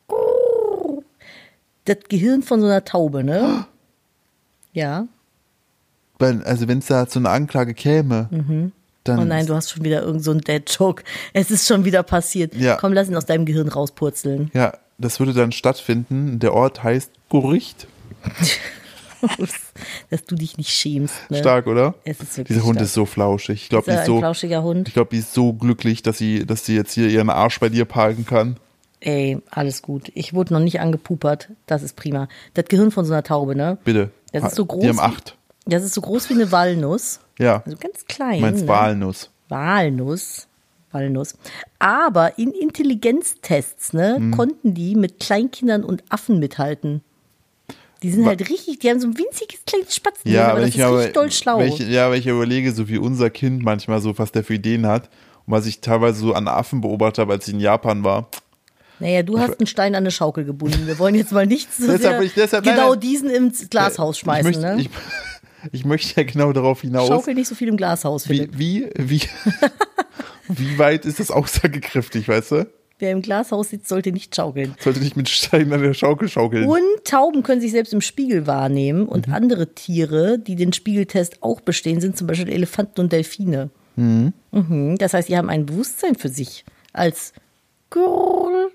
Das Gehirn von so einer Taube, ne? Ja. Wenn, also wenn es da zu einer Anklage käme, dann... Oh nein, du hast schon wieder irgend so einen Dad-Joke. Es ist schon wieder passiert. Ja. Komm, lass ihn aus deinem Gehirn rauspurzeln. Ja, das würde dann stattfinden. Der Ort heißt Gericht. Dass du dich nicht schämst. Ne? Stark, oder? Es ist wirklich Dieser Hund stark. ist so flauschig. Ich glaube, Ist die er ist ein so, flauschiger Hund? ich glaube, die ist so glücklich, dass sie, dass sie jetzt hier ihren Arsch bei dir parken kann. Ey, alles gut. Ich wurde noch nicht angepupert. Das ist prima. Das Gehirn von so einer Taube, ne? Bitte. Das ist so groß. Die haben wie- acht. Das ist so groß wie eine Walnuss. Ja. Also ganz klein. Du meinst ne? Walnuss. Walnuss. Walnuss. Aber in Intelligenztests, ne, Mhm. konnten die mit Kleinkindern und Affen mithalten. Die sind Wa- halt richtig, die haben so ein winziges kleines Spatzen, Ja, aber aber das ich ist aber, richtig doll schlau. Wenn ich, ja, wenn ich überlege, so wie unser Kind manchmal so, was der für Ideen hat und was ich teilweise so an Affen beobachtet habe, als ich in Japan war. Naja, du hast einen Stein an eine Schaukel gebunden. Wir wollen jetzt mal nicht so Deshalb sehr will ich- deshalb- nein, genau nein. diesen ins Glashaus schmeißen. ich möchte, ne? ich, ich möchte ja genau darauf hinaus, Schaukel nicht so viel im Glashaus, Philipp. wie, wie, wie, wie weit ist das aussagekräftig, weißt du? Wer im Glashaus sitzt, sollte nicht schaukeln. Sollte nicht mit Steinen an der Schaukel schaukeln. Und Tauben können sich selbst im Spiegel wahrnehmen. Und andere Tiere, die den Spiegeltest auch bestehen, sind zum Beispiel Elefanten und Delfine. Mhm. Das heißt, die haben ein Bewusstsein für sich als Girl.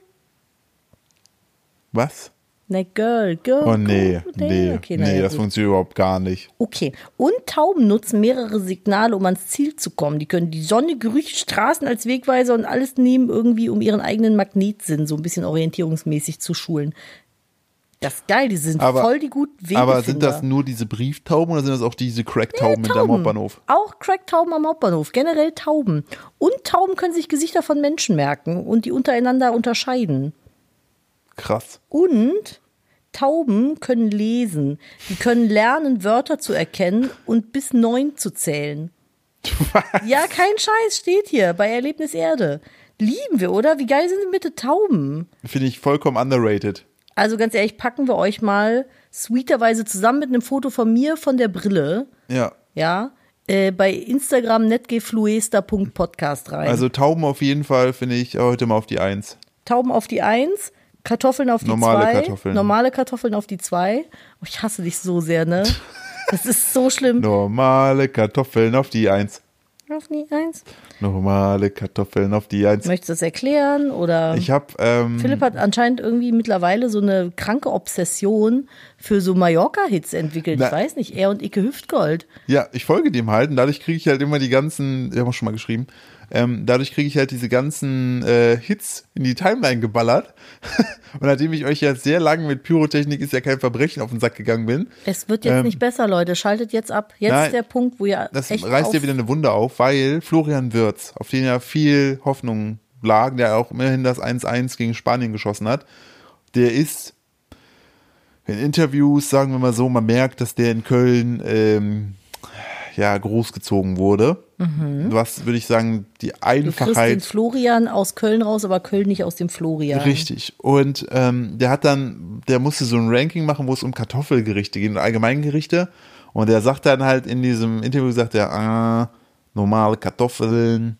Was? Ne, Girl, Girl. Oh nee, Girl. nee, Okay, nee, naja, das gut. funktioniert überhaupt gar nicht. Okay. Und Tauben nutzen mehrere Signale, um ans Ziel zu kommen. Die können die Sonne, Gerüche, Straßen als Wegweiser und alles nehmen irgendwie, um ihren eigenen Magnetsinn so ein bisschen orientierungsmäßig zu schulen. Das ist geil, die sind Aber- voll die guten Wegefinder. Aber sind das nur diese Brieftauben oder sind das auch diese Cracktauben mit am Tauben. Hauptbahnhof? Auch Cracktauben am Hauptbahnhof, generell Tauben. Und Tauben können sich Gesichter von Menschen merken und die untereinander unterscheiden. Krass. Und Tauben können lesen. Die können lernen, Wörter zu erkennen und bis neun zu zählen. Ja, kein Scheiß, steht hier bei Erlebnis Erde. Lieben wir, oder? Wie geil sind denn bitte Tauben? Finde ich vollkommen underrated. Also ganz ehrlich, packen wir euch mal sweeterweise zusammen mit einem Foto von mir von der Brille, Ja. ja, äh, bei Instagram netgefluester punkt podcast rein. Also Tauben auf jeden Fall finde ich heute mal auf die Eins. Tauben auf die Eins, Kartoffeln auf die Normale zwei, Kartoffeln. normale Kartoffeln auf die zwei. Oh, ich hasse dich so sehr, ne? Das ist so schlimm. Normale Kartoffeln auf die Eins. Auf die Eins. Normale Kartoffeln auf die Eins. Möchtest du das erklären? Oder Ich habe ähm, Philipp hat anscheinend irgendwie mittlerweile so eine kranke Obsession für so Mallorca-Hits entwickelt. Na- Ich weiß nicht, er und Icke Hüftgold. ja, ich folge dem halt und dadurch kriege ich halt immer die ganzen, wir haben auch schon mal geschrieben, ähm, dadurch kriege ich halt diese ganzen äh, Hits in die Timeline geballert. Und nachdem ich euch jetzt sehr lange mit Pyrotechnik ist ja kein Verbrechen auf den Sack gegangen bin, Es wird jetzt Ähm, nicht besser, Leute. Schaltet jetzt ab. Jetzt nein, ist der Punkt, wo ihr das echt reißt auf dir wieder eine Wunde auf, weil Florian Wirtz, auf den ja viel Hoffnung lag, der auch immerhin das eins eins gegen Spanien geschossen hat, der ist in Interviews, sagen wir mal so, man merkt, dass der in Köln ähm, ja großgezogen wurde. Was, würde ich sagen, die Du kriegst den Einfachheit. Florian aus Köln raus, aber Köln nicht aus dem Florian. Richtig. Und ähm, der hat dann, der musste so ein Ranking machen, wo es um Kartoffelgerichte geht, und Allgemeingerichte. Und der sagt dann halt in diesem Interview, sagt er, ah, normale Kartoffeln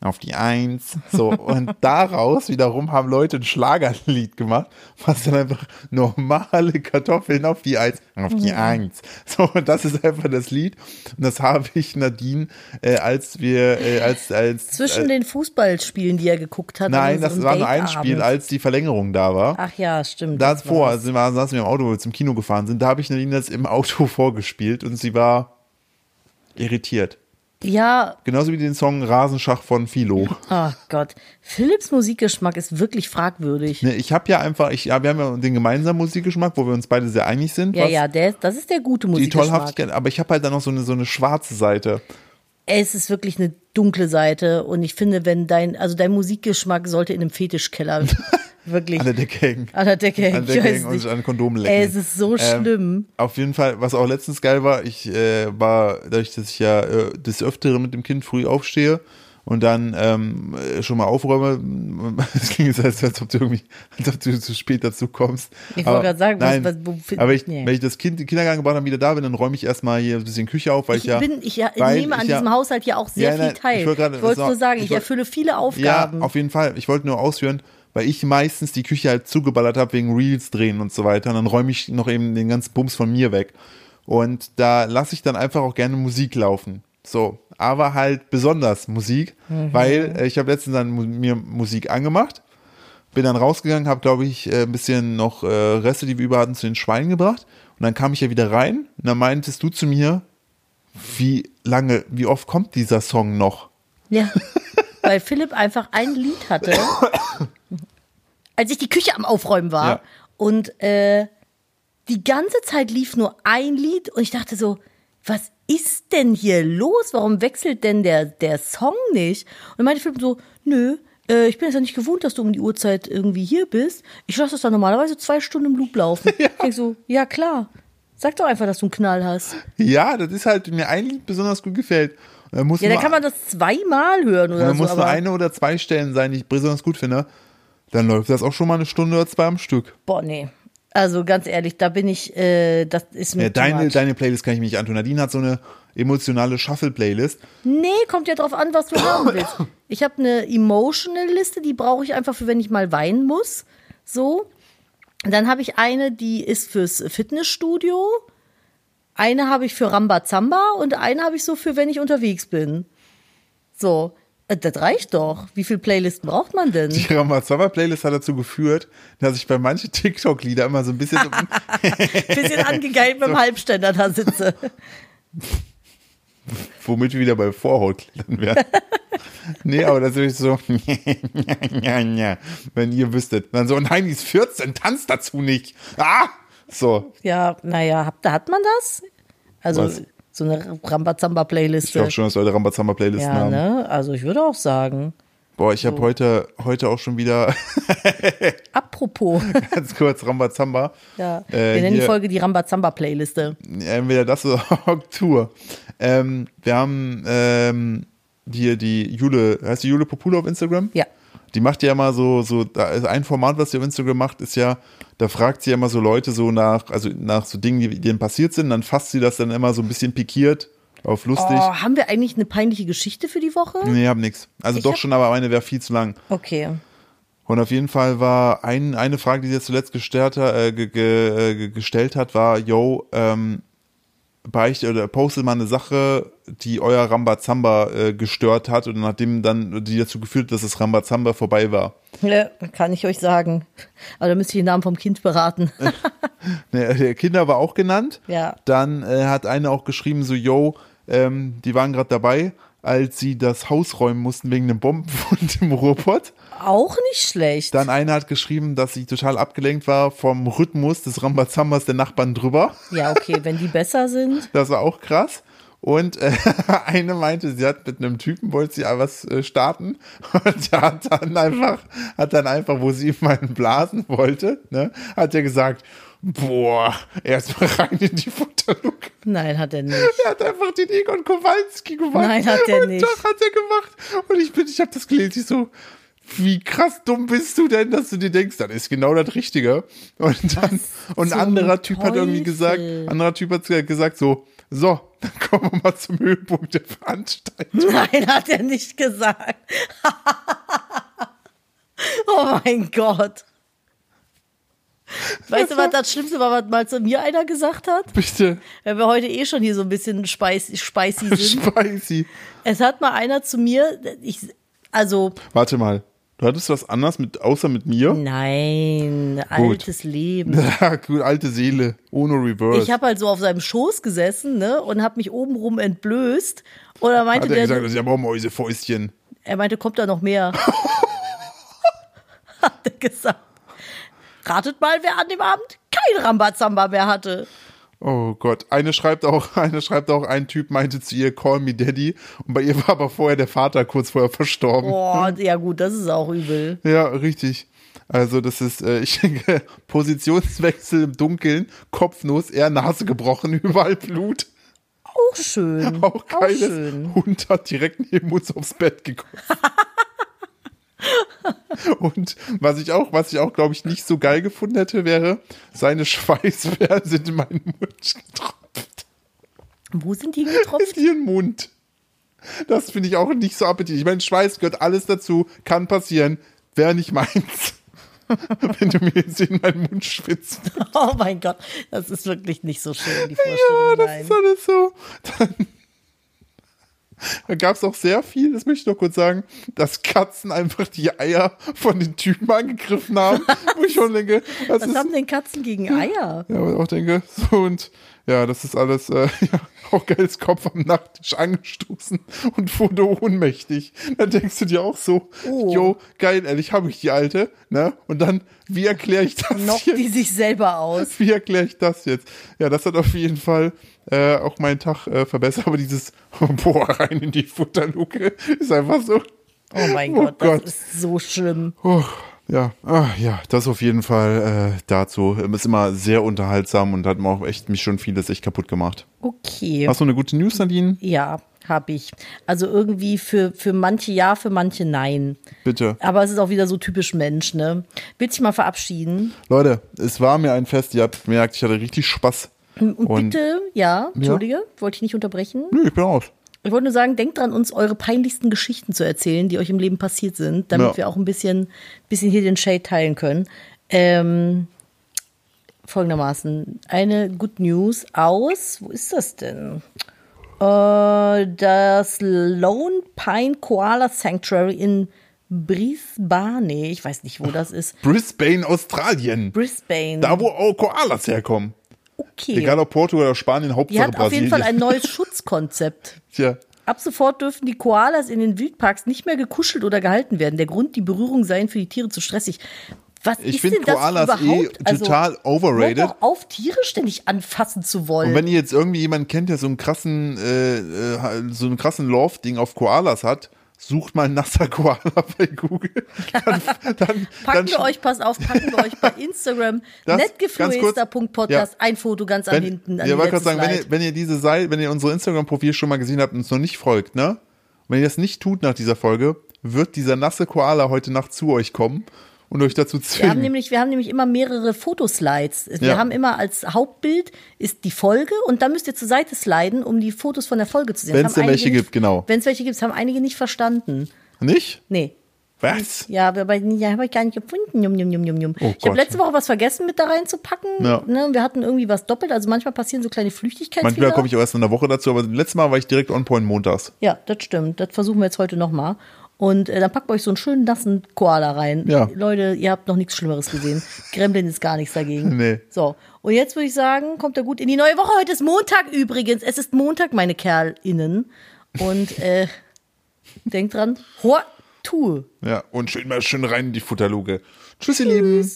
auf die Eins. So, und daraus wiederum haben Leute ein Schlagerlied gemacht, was dann einfach normale Kartoffeln auf die Eins, auf die Eins. So, und das ist einfach das Lied. Und das habe ich Nadine, äh, als wir, äh, als, als. Zwischen äh, den Fußballspielen, die er geguckt hat. Nein, oder das so war nur ein Dateabend. Spiel, als die Verlängerung da war. Ach ja, stimmt. Davor, das also wir saßen wir im Auto, wo wir zum Kino gefahren sind, da habe ich Nadine das im Auto vorgespielt und sie war irritiert. Ja, Genauso wie den Song Rasenschach von Philo. oh Gott. Philipps Musikgeschmack ist wirklich fragwürdig. Ne, ich habe ja einfach, ich, ja, wir haben ja den gemeinsamen Musikgeschmack, wo wir uns beide sehr einig sind. Ja, was ja, der, das ist der gute die Musikgeschmack. Tollhaftigkeit, aber ich habe halt dann noch so eine, so eine schwarze Seite. Es ist wirklich eine dunkle Seite und ich finde, wenn dein, also dein Musikgeschmack sollte in einem Fetischkeller wirklich An der Decke hängen. an der Decke hängen. An der Ich Decke weiß hängen und nicht. sich an Kondomen lecken. Ey, es ist so schlimm. Auf jeden Fall, was auch letztens geil war, ich äh, war, dadurch, dass ich ja äh, des Öfteren mit dem Kind früh aufstehe und dann ähm, äh, schon mal aufräume, es klingt jetzt, als, als ob du irgendwie, als ob du zu spät dazu kommst. Ich Aber wollte gerade sagen, was- nein, was- wo- aber ich, nee. wenn ich das Kind in den Kindergarten gebracht habe, wieder da bin, dann räume ich erstmal hier ein bisschen Küche auf, weil ich, Ich ja... bin, ich ja, weil nehme an ich ja- diesem Haushalt ja auch sehr Ja, nein, viel teil. ich Ich wollte wollte gerade- nur sagen, ich, ich wollte- erfülle viele Aufgaben. Ja, auf jeden Fall. Ich wollte nur ausführen, weil ich meistens die Küche halt zugeballert habe wegen Reels drehen und so weiter. Und dann räume ich noch eben den ganzen Bums von mir weg. Und da lasse ich dann einfach auch gerne Musik laufen. So, aber halt besonders Musik, Mhm. weil äh, ich habe letztens dann mu- mir Musik angemacht, bin dann rausgegangen, habe, glaube ich, äh, ein bisschen noch äh, Reste, die wir über hatten, zu den Schweinen gebracht. Und dann kam ich ja wieder rein und dann meintest du zu mir, wie lange, wie oft kommt dieser Song noch? Ja, weil Philipp einfach ein Lied hatte, als ich die Küche am Aufräumen war. Ja. Und äh, die ganze Zeit lief nur ein Lied und ich dachte so, was ist denn hier los? Warum wechselt denn der, der Song nicht? Und dann meinte Philipp so, nö, äh, ich bin es ja nicht gewohnt, dass du um die Uhrzeit irgendwie hier bist. Ich lasse das dann normalerweise zwei Stunden im Loop laufen. Ja. Ich denk so, ja klar. Sag doch einfach, dass du einen Knall hast. Ja, das ist halt, mir ein Lied besonders gut gefällt. Und dann muss Ja, nur, dann kann man das zweimal hören oder dann so. muss nur Aber eine oder zwei Stellen sein, die ich besonders gut finde. Dann läuft das auch schon mal eine Stunde oder zwei am Stück. boah, nee. Also ganz ehrlich, da bin ich, äh, das ist mir Ja, too deine, much. deine Playlist kann ich mich nicht antun. Nadine hat so eine emotionale Shuffle-Playlist. Nee, kommt ja drauf an, was du haben willst. Ich habe eine Emotional-Liste, die brauche ich einfach für, wenn ich mal weinen muss. So. Und dann habe ich eine, die ist fürs Fitnessstudio. Eine habe ich für Rambazamba und eine habe ich so für, wenn ich unterwegs bin. So. Äh, Das reicht doch. Wie viele Playlisten braucht man denn? Die Ramazamba-Playlist hat dazu geführt, dass ich bei manchen TikTok-Lieder immer so ein bisschen so, Bisschen angegeilt beim Halbständer da sitze. womit wir wieder bei Vorhautklettern werden. Nee, aber das ist so, ja, ja, wenn ihr wüsstet. Dann so, nein, die ist vierzehn, tanzt dazu nicht. Ah! So, Ja, naja, hat, hat man das? Also Was? so eine Rambazamba-Playliste. ich glaube schon, dass Leute Rambazamba-Playlisten Ja, haben. ne? Also ich würde auch sagen. Boah, ich habe heute, heute auch schon wieder, Apropos. ganz kurz, Rambazamba. Ja. Äh, Wir nennen die hier- Folge die Rambazamba-Playliste. Entweder das oder Tour. Ähm, wir haben ähm, hier die Jule, heißt die Jule Popula auf Instagram? Ja. Die macht ja immer so, so, da ist ein Format, was sie auf Instagram macht, ist ja, da fragt sie ja immer so Leute so nach, also nach so Dingen, die denen passiert sind, dann fasst sie das dann immer so ein bisschen pikiert auf lustig. Oh, haben wir eigentlich eine peinliche Geschichte für die Woche? Nee, hab nix. Also Ich doch hab- schon, aber meine wäre viel zu lang. Okay. Und auf jeden Fall war ein, eine Frage, die sie jetzt zuletzt gestellt, hat, äh, ge, ge, ge, gestellt hat, war, yo, ähm, beichte oder postet mal eine Sache, die euer Rambazamba äh, gestört hat und nachdem dann die dazu geführt hat, dass das Rambazamba vorbei war. Ja, kann ich euch sagen. Aber da müsst ihr den Namen vom Kind beraten. Ne, der Kinder war auch genannt. Ja. Dann äh, hat eine auch geschrieben, so, yo, ähm, die waren gerade dabei, als sie das Haus räumen mussten wegen einem Bombenfund im Ruhrpott. Auch nicht schlecht. Dann eine hat geschrieben, dass sie total abgelenkt war vom Rhythmus des Rambazambas der Nachbarn drüber. Ja, okay, wenn die besser sind. Das war auch krass. Und äh, eine meinte, sie hat mit einem Typen, wollte sie was äh, starten und der hat dann einfach, hat dann einfach, wo sie ihm einen blasen wollte, ne, hat er gesagt, boah, erstmal rein in die Futterluke. Nein, hat er nicht. Er hat einfach den Egon Kowalski gemacht. Nein, hat er und nicht. Das hat er gemacht. Und ich bin, ich habe das gelesen, ich so, wie krass dumm bist du denn, dass du dir denkst, das ist genau das Richtige. Und dann, und ein zum anderer Typ hat irgendwie gesagt, Teufel? anderer Typ hat gesagt so, So, dann kommen wir mal zum Höhepunkt der Veranstaltung. Nein, hat er nicht gesagt. Oh mein Gott. Weißt du, was das Schlimmste war, was mal zu mir einer gesagt hat? Bitte. Wenn wir heute eh schon hier so ein bisschen spicy, spicy sind. Spicy. Es hat mal einer zu mir, ich, also. Warte mal. Du hattest was anderes mit, außer mit mir? Nein, altes Leben. Ja, gut, alte Seele, ohne Reverse. Ich habe halt so auf seinem Schoß gesessen, ne, und habe mich obenrum entblößt. Und er meinte, hat er der, gesagt, das ist ja Mäusefäustchen. er meinte, kommt da noch mehr? Hat er gesagt. Ratet mal, wer an dem Abend kein Rambazamba mehr hatte. Oh Gott, eine schreibt auch, eine schreibt auch, ein Typ meinte zu ihr, call me daddy, und bei ihr war aber vorher der Vater kurz vorher verstorben. Boah, ja gut, das ist auch übel. Ja, richtig. Also das ist, äh, ich denke, Positionswechsel im Dunkeln, Kopfnuss, eher Nase gebrochen, überall Blut. Auch schön. Auch geiles. schön. Hund hat direkt neben uns aufs Bett gekotzt. Und was ich auch, was ich auch, glaube ich, nicht so geil gefunden hätte, wäre, seine Schweißperlen sind in meinen Mund getropft. Wo sind die getropft? In ihren Mund. Das finde ich auch nicht so appetitlich. Ich meine, Schweiß gehört alles dazu, kann passieren, wäre nicht meins. Wenn du mir jetzt in meinen Mund schwitzt. Oh mein Gott, das ist wirklich nicht so schön, die Vorstellung. Ja, das Nein. ist alles so. Dann, da gab es auch sehr viel, das möchte ich noch kurz sagen, dass Katzen einfach die Eier von den Typen angegriffen haben. Wo ich schon denke, was, Was ist, haben denn Katzen gegen Eier? ja, wo ich auch denke, so und ja, das ist alles, äh, ja, auch geiles Kopf am Nachttisch angestoßen und wurde ohnmächtig. Dann denkst du dir auch so, Oh. jo, geil, ehrlich, habe ich die Alte, ne? Und dann, wie erkläre ich das Knockt jetzt? die sich selber aus. Wie erkläre ich das jetzt? Ja, das hat auf jeden Fall äh, auch meinen Tag äh, verbessert, aber dieses boah, rein in die Futterluke ist einfach so. Oh mein Oh Gott, Gott. das ist so schlimm. Oh, ja, ah, ja, das auf jeden Fall äh, dazu. Ist immer sehr unterhaltsam und hat mir auch echt mich schon vieles echt kaputt gemacht. Okay. Hast du eine gute News, Nadine? Ja, habe ich. Also irgendwie für, für manche ja, für manche nein. Bitte. Aber es ist auch wieder so typisch Mensch, ne? Willst du dich mal verabschieden? Leute, es war mir ein Fest. Ihr habt gemerkt, ich hatte richtig Spaß. Und, Und- bitte, ja, Entschuldige, wollte ich nicht unterbrechen. Nö, ich bin raus. Ich wollte nur sagen, denkt dran, uns eure peinlichsten Geschichten zu erzählen, die euch im Leben passiert sind, damit Ja. wir auch ein bisschen, bisschen hier den Shade teilen können. Ähm, folgendermaßen, eine Good News aus, wo ist das denn? Äh, das Lone Pine Koala Sanctuary in Brisbane, ich weiß nicht, wo das ist. Brisbane, Australien. Brisbane. Da, wo auch Koalas herkommen. Okay. Egal ob Portugal oder Spanien, Die Hauptsache hat auf jeden Brasilien. Fall ein neues Schutzkonzept. Tja, Ab sofort dürfen die Koalas in den Wildparks nicht mehr gekuschelt oder gehalten werden. Der Grund, die Berührung seien für die Tiere zu stressig. Was ich ist finde denn das Koalas eh überhaupt? Also, total overrated. hört doch auf, Tiere ständig anfassen zu wollen. Und wenn ihr jetzt irgendwie jemanden kennt, der so einen krassen, äh, äh, so einen krassen Love-Ding auf Koalas hat, sucht mal nasser Koala bei Google. Dann, dann, packen dann, wir euch, pass auf, packen wir euch bei Instagram Das- netgefluester punkt podcast ja. ein Foto ganz an wenn, hinten. An ja, die wollte gerade letzte sagen, wenn Slide. ihr, wenn ihr diese Seite, wenn ihr unsere Instagram-Profil schon mal gesehen habt und uns noch nicht folgt, ne? Und wenn ihr das nicht tut nach dieser Folge, wird dieser nasse Koala heute Nacht zu euch kommen und euch dazu Wir haben zwingen. nämlich, wir haben nämlich immer mehrere Fotoslides. Wir Ja. haben immer als Hauptbild ist die Folge und dann müsst ihr zur Seite sliden, um die Fotos von der Folge zu sehen. Wenn Das es haben denn welche einige gibt, genau. Wenn es welche gibt, das haben einige nicht verstanden. Nicht? Nee. Was? Ja, aber ja, habe ich gar nicht gefunden. Jum, jum, jum, jum, jum. Oh ich habe Gott. letzte Woche was vergessen mit da reinzupacken. Ja. Ne? Wir hatten irgendwie was doppelt. Also manchmal passieren so kleine Flüchtigkeitsfehler. Manchmal komme ich auch erst in einer Woche dazu, aber letztes Mal war ich direkt on point montags. Ja, das stimmt. Das versuchen wir jetzt heute nochmal. Und äh, dann packt euch so einen schönen nassen Koala rein. Ja. Leute, ihr habt noch nichts Schlimmeres gesehen. Gremlin ist gar nichts dagegen. Nee. So, und jetzt würde ich sagen, kommt er gut in die neue Woche. Heute ist Montag übrigens. Es ist Montag, meine KerlInnen. Und äh, denkt dran, Hor Tue. Ja, und schön mal schön rein in die Futterluke. Tschüss, ihr Lieben.